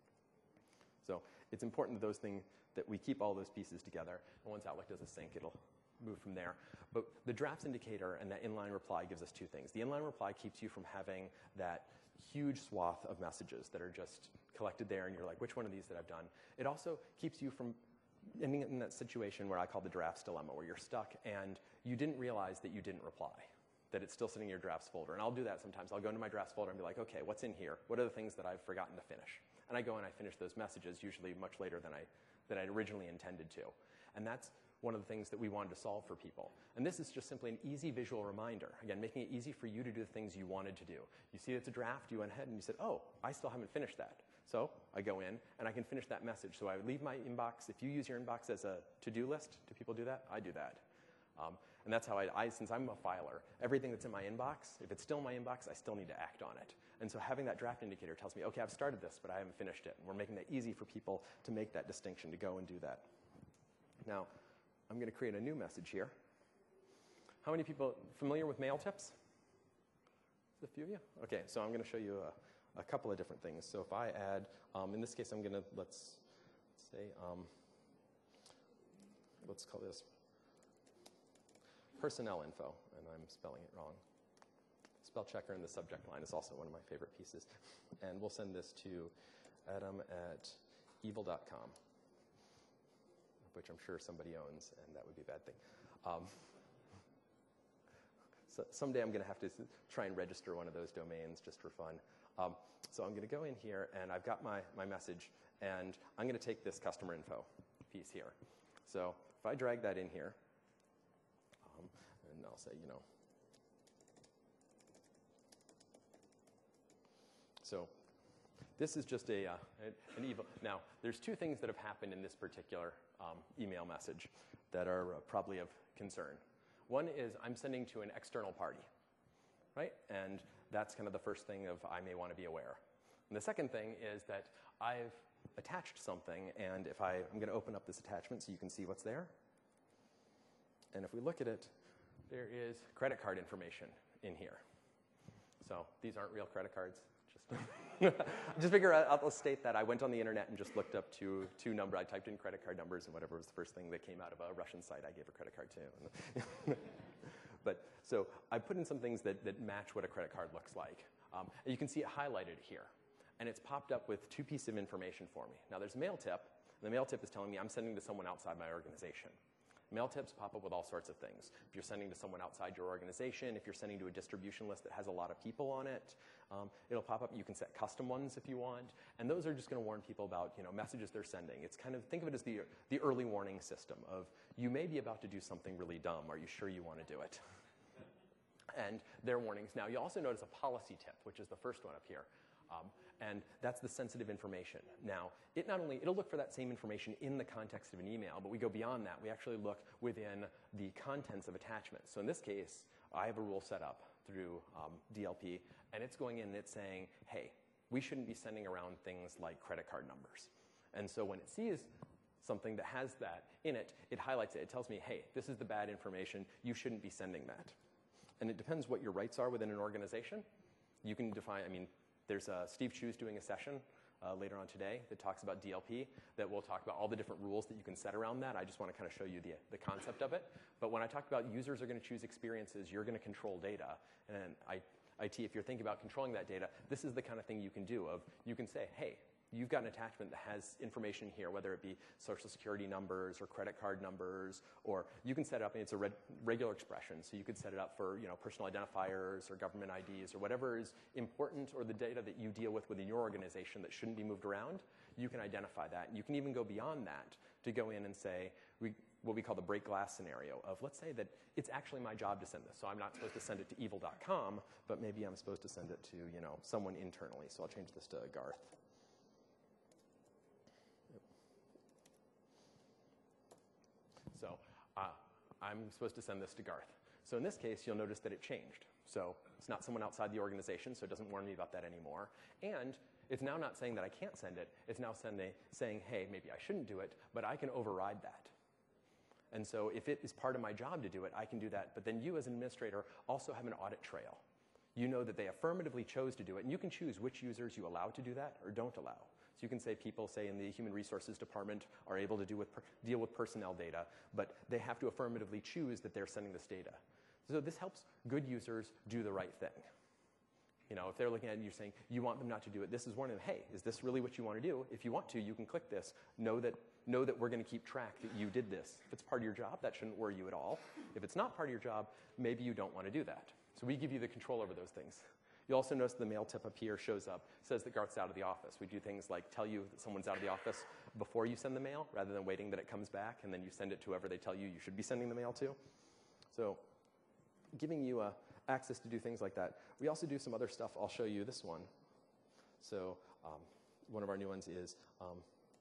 So it's important that those things, that we keep all those pieces together. And once Outlook does a sync, it'll move from there. But the drafts indicator and that inline reply gives us two things. The inline reply keeps you from having that huge swath of messages that are just collected there, and you're like, which one of these that I've done? It also keeps you from ending in that situation where I call the drafts dilemma, where you're stuck and you didn't realize that you didn't reply, that it's still sitting in your drafts folder. And I'll do that sometimes. I'll go into my drafts folder and be like, okay, what's in here? What are the things that I've forgotten to finish? And I go and I finish those messages, usually much later than I, than I originally intended to. And that's one of the things that we wanted to solve for people. And this is just simply an easy visual reminder. Again, making it easy for you to do the things you wanted to do. You see it's a draft, you went ahead and you said, oh, I still haven't finished that. So I go in and I can finish that message. So I leave my inbox. If you use your inbox as a to-do list, do people do that? I do that. Um, and that's how I, I, since I'm a filer, everything that's in my inbox, if it's still in my inbox, I still need to act on it. And so having that draft indicator tells me, okay, I've started this, but I haven't finished it. And we're making that easy for people to make that distinction, to go and do that. Now, I'm going to create a new message here. How many people familiar with mail tips? A few of you? Okay, so I'm going to show you a, a couple of different things. So if I add, um, in this case, I'm going to, let's say, um, let's call this personnel info, and I'm spelling it wrong. Spell checker in the subject line is also one of my favorite pieces. And we'll send this to adam at evil dot com. Which I'm sure somebody owns, and that would be a bad thing. Um, so someday I'm going to have to try and register one of those domains just for fun. Um, so I'm going to go in here, and I've got my, my message, and I'm going to take this customer info piece here. So if I drag that in here, um, and I'll say, you know, so this is just a, uh, an evil. Now, there's two things that have happened in this particular um, email message that are uh, probably of concern. One is I'm sending to an external party, right? And that's kind of the first thing of I may want to be aware. And the second thing is that I've attached something, and if I, I'm going to open up this attachment so you can see what's there. And if we look at it, there is credit card information in here. So these aren't real credit cards. Just, just figure out, I'll state that I went on the internet and just looked up two, two numbers. I typed in credit card numbers, and whatever was the first thing that came out of a Russian site, I gave a credit card to. But so I put in some things that, that match what a credit card looks like. Um, and you can see it highlighted here. And it's popped up with two pieces of information for me. Now there's mail tip, and the mail tip is telling me I'm sending to someone outside my organization. Mail tips pop up with all sorts of things. If you're sending to someone outside your organization, if you're sending to a distribution list that has a lot of people on it, um, it'll pop up. You can set custom ones if you want. And those are just going to warn people about, you know, messages they're sending. It's kind of, think of it as the, the early warning system of, you may be about to do something really dumb. Are you sure you want to do it? And their warnings. Now, you also notice a policy tip, which is the first one up here. Um, and that's the sensitive information. Now, it not only, it'll look for that same information in the context of an email, but we go beyond that. We actually look within the contents of attachments. So in this case, I have a rule set up through um, D L P, and it's going in and it's saying, hey, we shouldn't be sending around things like credit card numbers. And so when it sees something that has that in it, it highlights it. It tells me, hey, this is the bad information. You shouldn't be sending that. And it depends what your rights are within an organization. You can define, I mean, there's uh, Steve Chu's doing a session uh, later on today that talks about D L P, that we'll talk about all the different rules that you can set around that. I just want to kind of show you the, the concept of it. But when I talked about users are going to choose experiences, you're going to control data. And I, I T, if you're thinking about controlling that data, this is the kind of thing you can do of, you can say, hey, you've got an attachment that has information here, whether it be social security numbers or credit card numbers, or you can set it up, and it's a red, regular expression, so you could set it up for, you know, personal identifiers or government I Ds or whatever is important, or the data that you deal with within your organization that shouldn't be moved around. You can identify that. You can even go beyond that to go in and say, we, what we call the break glass scenario of, let's say that it's actually my job to send this, so I'm not supposed to send it to evil dot com, but maybe I'm supposed to send it to, you know, someone internally. So I'll change this to Garth. So uh, I'm supposed to send this to Garth. So in this case, you'll notice that it changed. So it's not someone outside the organization, so it doesn't warn me about that anymore. And it's now not saying that I can't send it. It's now sending, saying, hey, maybe I shouldn't do it, but I can override that. And so if it is part of my job to do it, I can do that. But then you as an administrator also have an audit trail. You know that they affirmatively chose to do it, and you can choose which users you allow to do that or don't allow. So you can say people, say in the Human Resources Department, are able to do with per, deal with personnel data, but they have to affirmatively choose that they're sending this data. So this helps good users do the right thing. You know, if they're looking at it and you're saying, you want them not to do it, this is one of them. Hey, is this really what you want to do? If you want to, you can click this. Know that, know that we're going to keep track that you did this. If it's part of your job, that shouldn't worry you at all. If it's not part of your job, maybe you don't want to do that. So we give you the control over those things. You also notice the mail tip up here shows up, says that Garth's out of the office. We do things like tell you that someone's out of the office before you send the mail, rather than waiting that it comes back, and then you send it to whoever they tell you you should be sending the mail to. So giving you uh, access to do things like that. We also do some other stuff. I'll show you this one. So um, one of our new ones is um,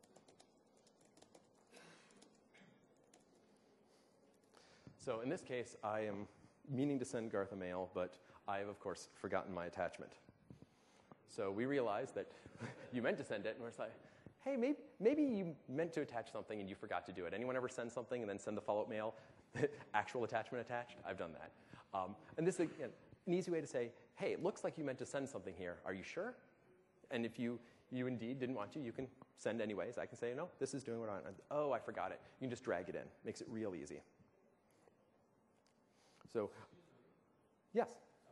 so in this case, I am meaning to send Garth a mail, but I have, of course, forgotten my attachment. So we realized that you meant to send it, and we're like, hey, maybe, maybe you meant to attach something and you forgot to do it. Anyone ever send something and then send the follow-up mail, actual attachment attached? I've done that. Um, and this is again, an easy way to say, hey, it looks like you meant to send something here. Are you sure? And if you, you indeed didn't want to, you can send anyways. I can say, no, this is doing what I want. Oh, I forgot it. You can just drag it in. Makes it real easy. So, yes?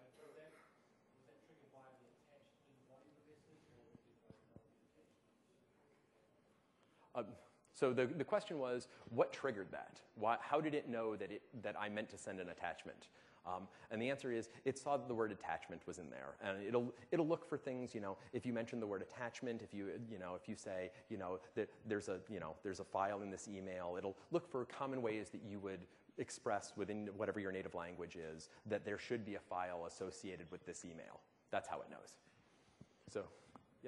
Um, so the, the question was, what triggered that? Why, how did it know that, it, that I meant to send an attachment? Um, and the answer is, it saw that the word attachment was in there. And it'll, it'll look for things, you know, if you mention the word attachment, if you, you know, if you say, you know, that there's a, you know, there's a file in this email, it'll look for common ways that you would express within whatever your native language is that there should be a file associated with this email. That's how it knows. So, yes?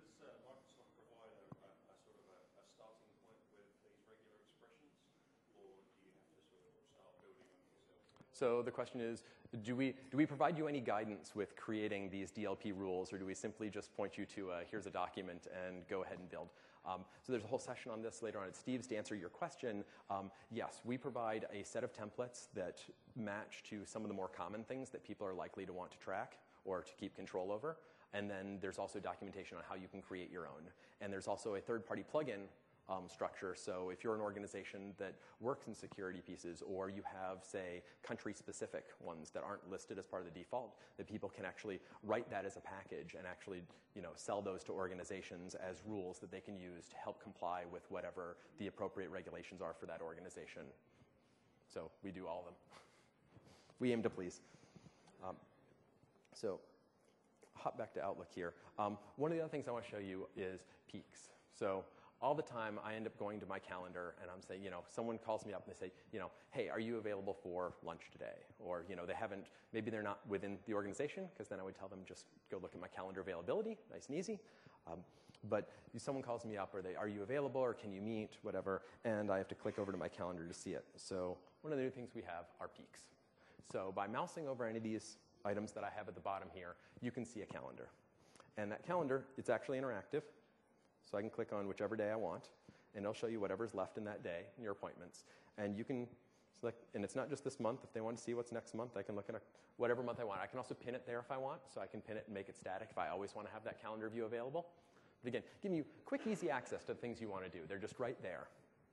So the question is, do we, do we provide you any guidance with creating these D L P rules, or do we simply just point you to, uh, here's a document and go ahead and build? Um, so there's a whole session on this later on at Steve's to answer your question. Um, yes, we provide a set of templates that match to some of the more common things that people are likely to want to track or to keep control over. And then there's also documentation on how you can create your own. And there's also a third-party plugin Um, structure. So if you're an organization that works in security pieces, or you have, say, country-specific ones that aren't listed as part of the default, that people can actually write that as a package and actually, you know, sell those to organizations as rules that they can use to help comply with whatever the appropriate regulations are for that organization. So we do all of them. We aim to please. Um, so hop back to Outlook here. Um, one of the other things I want to show you is peaks. So all the time, I end up going to my calendar, and I'm saying, you know, someone calls me up and they say, you know, hey, are you available for lunch today? Or, you know, they haven't, maybe they're not within the organization, because then I would tell them just go look at my calendar availability, nice and easy. Um, but someone calls me up, or they, are you available, or can you meet, whatever, and I have to click over to my calendar to see it. So one of the new things we have are peaks. So by mousing over any of these items that I have at the bottom here, you can see a calendar. And that calendar, it's actually interactive. So I can click on whichever day I want, and it'll show you whatever's left in that day in your appointments. And you can select, and it's not just this month. If they want to see what's next month, I can look at a, whatever month I want. I can also pin it there if I want, so I can pin it and make it static if I always want to have that calendar view available. But again, giving you quick, easy access to the things you want to do. They're just right there.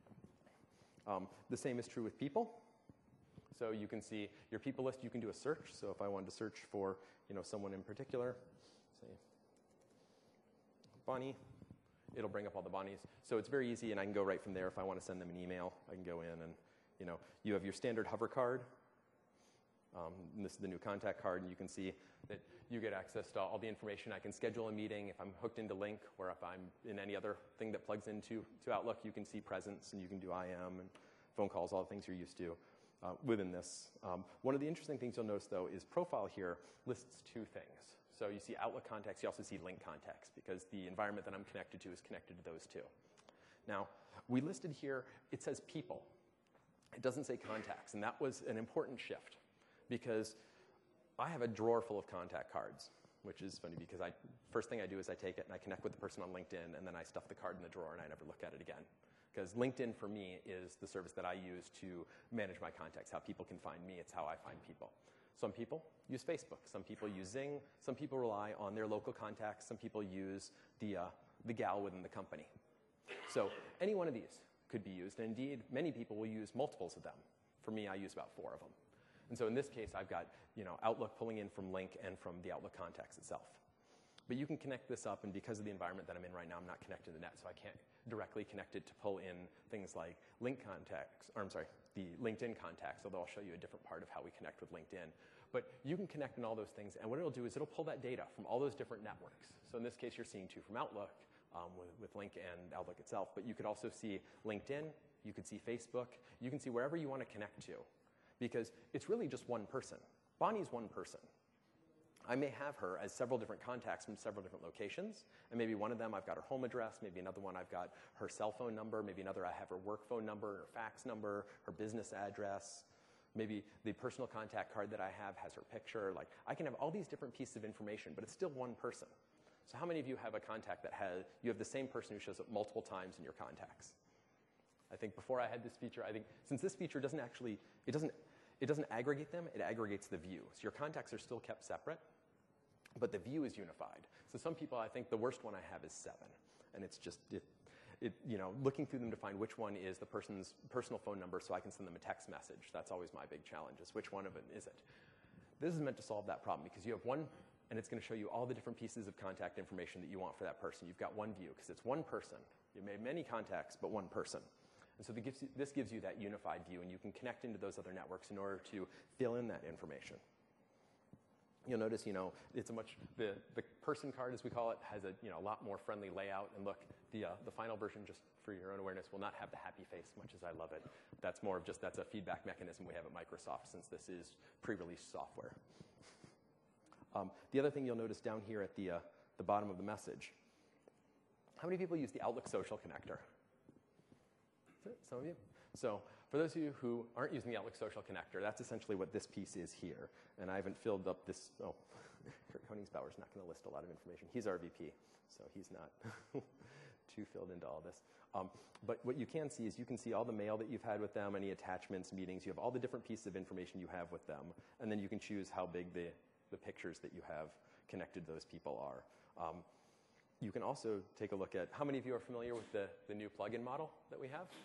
Um, the same is true with people. So you can see your people list. You can do a search. So if I wanted to search for, you know, someone in particular, say Bonnie, it'll bring up all the Bonnies. So it's very easy, and I can go right from there. If I want to send them an email, I can go in and, you know, you have your standard hover card. Um, and this is the new contact card, and you can see that you get access to all the information. I can schedule a meeting if I'm hooked into Lync, or if I'm in any other thing that plugs into to Outlook. You can see presence, and you can do I M and phone calls, all the things you're used to uh, within this. Um, one of the interesting things you'll notice, though, is Profile here lists two things. So you see Outlook contacts, you also see Lync contacts, because the environment that I'm connected to is connected to those two. Now, we listed here, it says people. It doesn't say contacts, and that was an important shift, because I have a drawer full of contact cards, which is funny because I, first thing I do is I take it and I connect with the person on LinkedIn, and then I stuff the card in the drawer and I never look at it again. Because LinkedIn, for me, is the service that I use to manage my contacts, how people can find me. It's how I find people. Some people use Facebook. Some people use Zing. Some people rely on their local contacts. Some people use the, uh, the gal within the company. So any one of these could be used. And indeed, many people will use multiples of them. For me, I use about four of them. And so in this case, I've got, you know, Outlook pulling in from Lync and from the Outlook contacts itself. But you can connect this up, and because of the environment that I'm in right now, I'm not connected to the net, so I can't directly connect it to pull in things like Lync contacts, or I'm sorry, the LinkedIn contacts, although I'll show you a different part of how we connect with LinkedIn. But you can connect in all those things, and what it'll do is it'll pull that data from all those different networks. So in this case, you're seeing two from Outlook um, with, with Lync and Outlook itself, but you could also see LinkedIn, you could see Facebook, you can see wherever you want to connect to, because it's really just one person. Bonnie's one person. I may have her as several different contacts from several different locations, and maybe one of them I've got her home address, maybe another one I've got her cell phone number, maybe another I have her work phone number, her fax number, her business address, maybe the personal contact card that I have has her picture. Like, I can have all these different pieces of information, but it's still one person. So how many of you have a contact that has, you have the same person who shows up multiple times in your contacts? I think before I had this feature, I think since this feature doesn't actually, it doesn't, it doesn't aggregate them, it aggregates the view. So your contacts are still kept separate, but the view is unified. So some people, I think the worst one I have is seven. And it's just, it, it, you know, looking through them to find which one is the person's personal phone number so I can send them a text message. That's always my big challenge, is which one of them is it? This is meant to solve that problem, because you have one, and it's going to show you all the different pieces of contact information that you want for that person. You've got one view, because it's one person. You made many contacts, but one person. And so the gives you, this gives you that unified view, and you can connect into those other networks in order to fill in that information. You'll notice, you know, it's a much, the, the person card, as we call it, has a, you know, a lot more friendly layout. And look, the, uh, the final version, just for your own awareness, will not have the happy face, much as I love it. That's more of just, that's a feedback mechanism we have at Microsoft, since this is pre-release software. Um, the other thing you'll notice down here at the, uh, the bottom of the message, how many people use the Outlook Social Connector? Some of you? So for those of you who aren't using the Outlook Social Connector, that's essentially what this piece is here. And I haven't filled up this, oh, Kurt Koenigsbauer's not going to list a lot of information. He's our V P, so he's not too filled into all this. Um, but what you can see is you can see all the mail that you've had with them, any attachments, meetings. You have all the different pieces of information you have with them. And then you can choose how big the, the pictures that you have connected to those people are. Um, you can also take a look at, how many of you are familiar with the, the new plugin model that we have?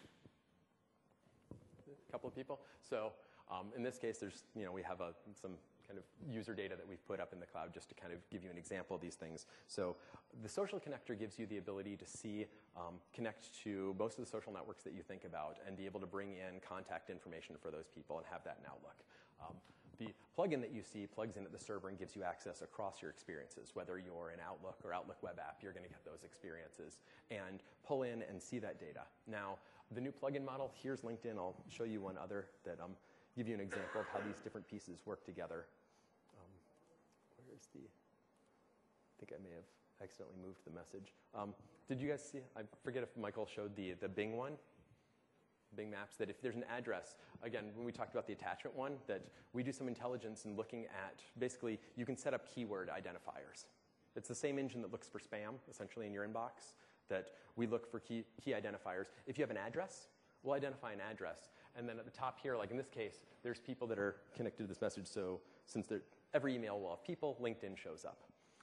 A couple of people. So um, in this case, there's, you know, we have a, some kind of user data that we've put up in the cloud just to kind of give you an example of these things. So the social connector gives you the ability to see, um, connect to most of the social networks that you think about and be able to bring in contact information for those people and have that in Outlook. Um, the plugin that you see plugs in at the server and gives you access across your experiences. Whether you're in Outlook or Outlook web app, you're going to get those experiences and pull in and see that data. Now, the new plugin model, here's LinkedIn. I'll show you one other that um, give you an example of how these different pieces work together. Um, where's the, I think I may have accidentally moved the message. Um, did you guys see, I forget if Michael showed the, the Bing one, Bing Maps, that if there's an address, again, when we talked about the attachment one, that we do some intelligence in looking at, basically, you can set up keyword identifiers. It's the same engine that looks for spam, essentially, in your inbox, that we look for key, key identifiers. If you have an address, we'll identify an address. And then at the top here, like in this case, there's people that are connected to this message. So since every email will have people, LinkedIn shows up.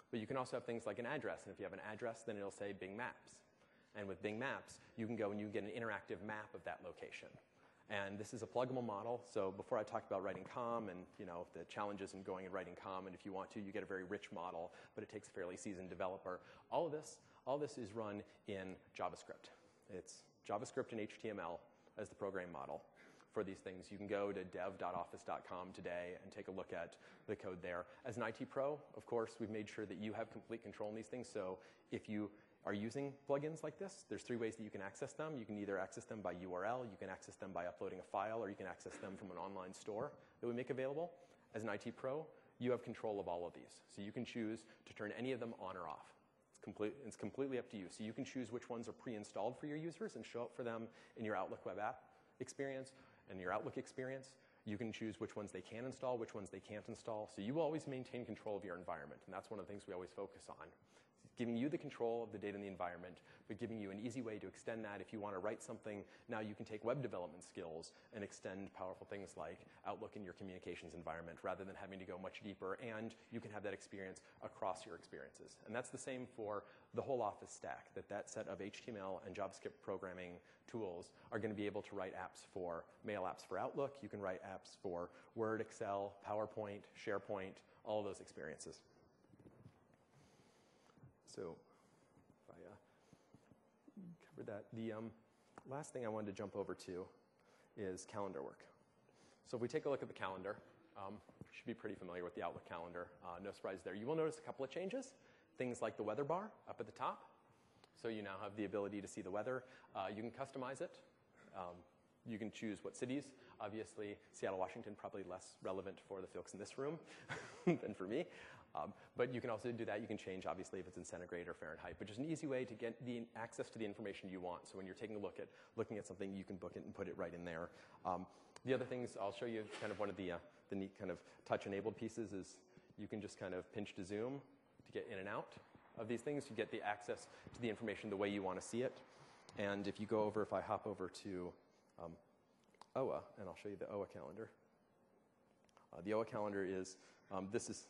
But you can also have things like an address, and if you have an address, then it'll say Bing Maps. And with Bing Maps, you can go and you can get an interactive map of that location. And this is a pluggable model, so before I talked about writing C O M and you know, the challenges in going and writing C O M, and if you want to, you get a very rich model, but it takes a fairly seasoned developer. All of this, all this is run in JavaScript. It's JavaScript and H T M L as the program model for these things. You can go to dev dot office dot com today and take a look at the code there. As an I T pro, of course, we've made sure that you have complete control in these things, so if you are using plugins like this, there's three ways that you can access them. You can either access them by U R L, you can access them by uploading a file, or you can access them from an online store that we make available. As an I T pro, you have control of all of these. So you can choose to turn any of them on or off. It's, complete, it's completely up to you. So you can choose which ones are pre-installed for your users and show up for them in your Outlook web app experience and your Outlook experience. You can choose which ones they can install, which ones they can't install. So you will always maintain control of your environment, and that's one of the things we always focus on. Giving you the control of the data in the environment, but giving you an easy way to extend that. If you want to write something, now you can take web development skills and extend powerful things like Outlook in your communications environment rather than having to go much deeper, and you can have that experience across your experiences. And that's the same for the whole Office stack, that that set of H T M L and JavaScript programming tools are going to be able to write apps for mail apps for Outlook. You can write apps for Word, Excel, PowerPoint, SharePoint, all of those experiences. So if I uh, covered that, the um, last thing I wanted to jump over to is calendar work. So if we take a look at the calendar, um, you should be pretty familiar with the Outlook calendar. Uh, no surprise there. You will notice a couple of changes. Things like the weather bar up at the top. So you now have the ability to see the weather. Uh, you can customize it. Um, you can choose what cities. Obviously, Seattle, Washington, probably less relevant for the folks in this room than for me. Um, but you can also do that. You can change, obviously, if it's in centigrade or Fahrenheit, but just an easy way to get the access to the information you want. So when you're taking a look at looking at something, you can book it and put it right in there. Um, the other things, I'll show you kind of one of the, uh, the neat kind of touch-enabled pieces is you can just kind of pinch to zoom to get in and out of these things. You get the access to the information the way you want to see it. And if you go over, if I hop over to um, O A, and I'll show you the O A calendar. Uh, the O A calendar is, um, this is,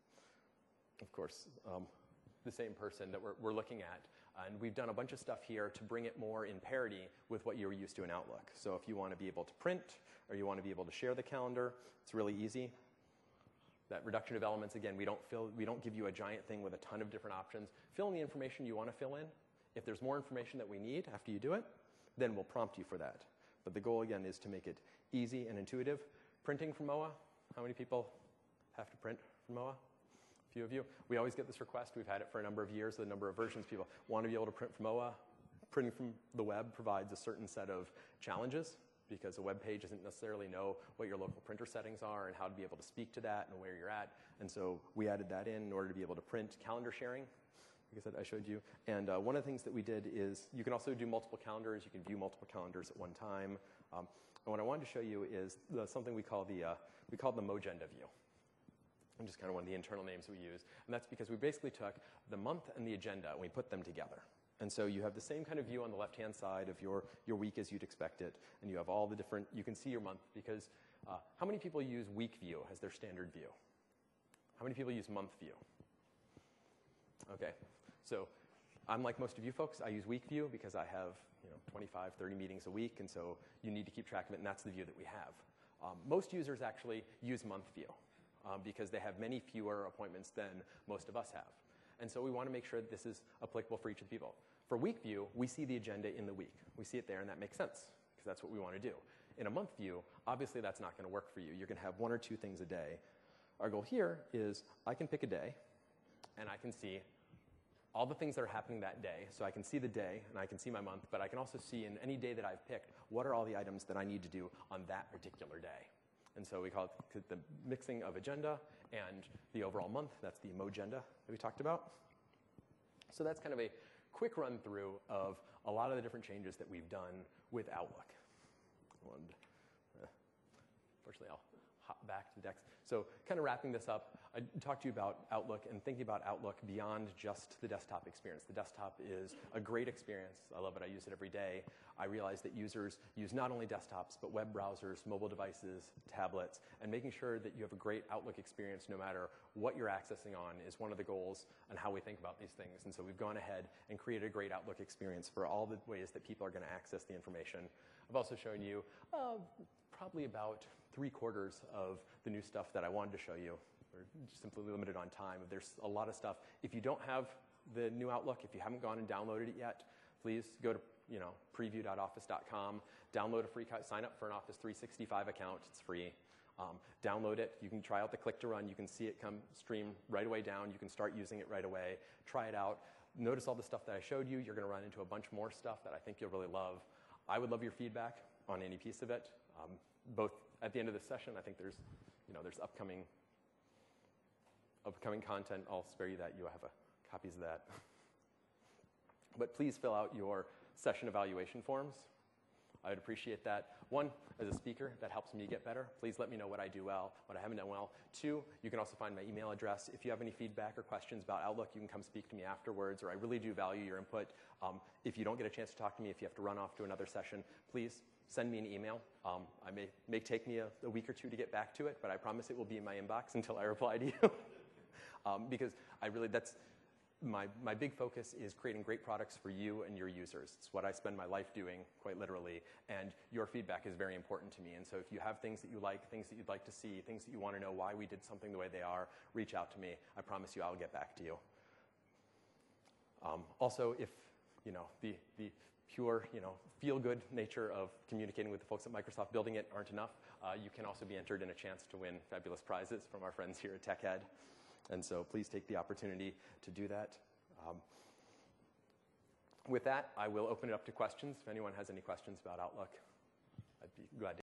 of course, um, the same person that we're, we're looking at. And we've done a bunch of stuff here to bring it more in parity with what you're used to in Outlook. So if you want to be able to print or you want to be able to share the calendar, it's really easy. That reduction of elements, again, we don't, fill, we don't give you a giant thing with a ton of different options. Fill in the information you want to fill in. If there's more information that we need after you do it, then we'll prompt you for that. But the goal, again, is to make it easy and intuitive. Printing from O A, how many people have to print from O A? A few of you. We always get this request. We've had it for a number of years, the number of versions people want to be able to print from O A. Printing from the web provides a certain set of challenges because a web page doesn't necessarily know what your local printer settings are and how to be able to speak to that and where you're at. And so we added that in in order to be able to print calendar sharing. Like I said, I showed you. And uh, one of the things that we did is you can also do multiple calendars. You can view multiple calendars at one time. Um, and what I wanted to show you is the, something we call the, uh, we call the Mojenda view. And just kind of one of the internal names we use. And that's because we basically took the month and the agenda and we put them together. And so you have the same kind of view on the left-hand side of your, your week as you'd expect it. And you have all the different, you can see your month because uh, how many people use week view as their standard view? How many people use month view? Okay. So I'm like most of you folks. I use week view because I have you know, twenty-five, thirty meetings a week. And so you need to keep track of it. And that's the view that we have. Um, most users actually use month view. Um, because they have many fewer appointments than most of us have. And so we want to make sure that this is applicable for each of the people. For week view, we see the agenda in the week. We see it there, and that makes sense, because that's what we want to do. In a month view, obviously that's not going to work for you. You're going to have one or two things a day. Our goal here is I can pick a day, and I can see all the things that are happening that day. So I can see the day, and I can see my month, but I can also see in any day that I've picked, what are all the items that I need to do on that particular day. And so we call it the mixing of agenda and the overall month. That's the Mojenda that we talked about. So that's kind of a quick run through of a lot of the different changes that we've done with Outlook. And, uh, unfortunately, I'll hop back to the decks. So kind of wrapping this up, I talked to you about Outlook and thinking about Outlook beyond just the desktop experience. The desktop is a great experience. I love it. I use it every day. I realize that users use not only desktops, but web browsers, mobile devices, tablets, and making sure that you have a great Outlook experience no matter what you're accessing on is one of the goals and how we think about these things. And so we've gone ahead and created a great Outlook experience for all the ways that people are going to access the information. I've also shown you uh, probably about three quarters of the new stuff that I wanted to show you. We're simply limited on time. There's a lot of stuff. If you don't have the new Outlook, if you haven't gone and downloaded it yet, please go to you know, preview dot office dot com, download a free, sign up for an Office three sixty-five account. It's free. Um, download it. You can try out the click to run. You can see it come stream right away down. You can start using it right away. Try it out. Notice all the stuff that I showed you. You're going to run into a bunch more stuff that I think you'll really love. I would love your feedback on any piece of it. Um, both at the end of this session, I think there's, you know, there's upcoming, upcoming content. I'll spare you that. You have a, copies of that. But please fill out your session evaluation forms. I would appreciate that. One, as a speaker, that helps me get better. Please let me know what I do well, what I haven't done well. Two, you can also find my email address. If you have any feedback or questions about Outlook, you can come speak to me afterwards, or I really do value your input. Um, if you don't get a chance to talk to me, if you have to run off to another session, please send me an email. Um, I may, may take me a, a week or two to get back to it, but I promise it will be in my inbox until I reply to you. um, because I really, that's, My, my big focus is creating great products for you and your users. It's what I spend my life doing, quite literally, and your feedback is very important to me. And so if you have things that you like, things that you'd like to see, things that you want to know why we did something the way they are, reach out to me. I promise you I'll get back to you. Um, also, if you know, the, the pure you know, feel-good nature of communicating with the folks at Microsoft building it aren't enough, uh, you can also be entered in a chance to win fabulous prizes from our friends here at TechEd. And so please take the opportunity to do that. Um, with that, I will open it up to questions. If anyone has any questions about Outlook, I'd be glad to.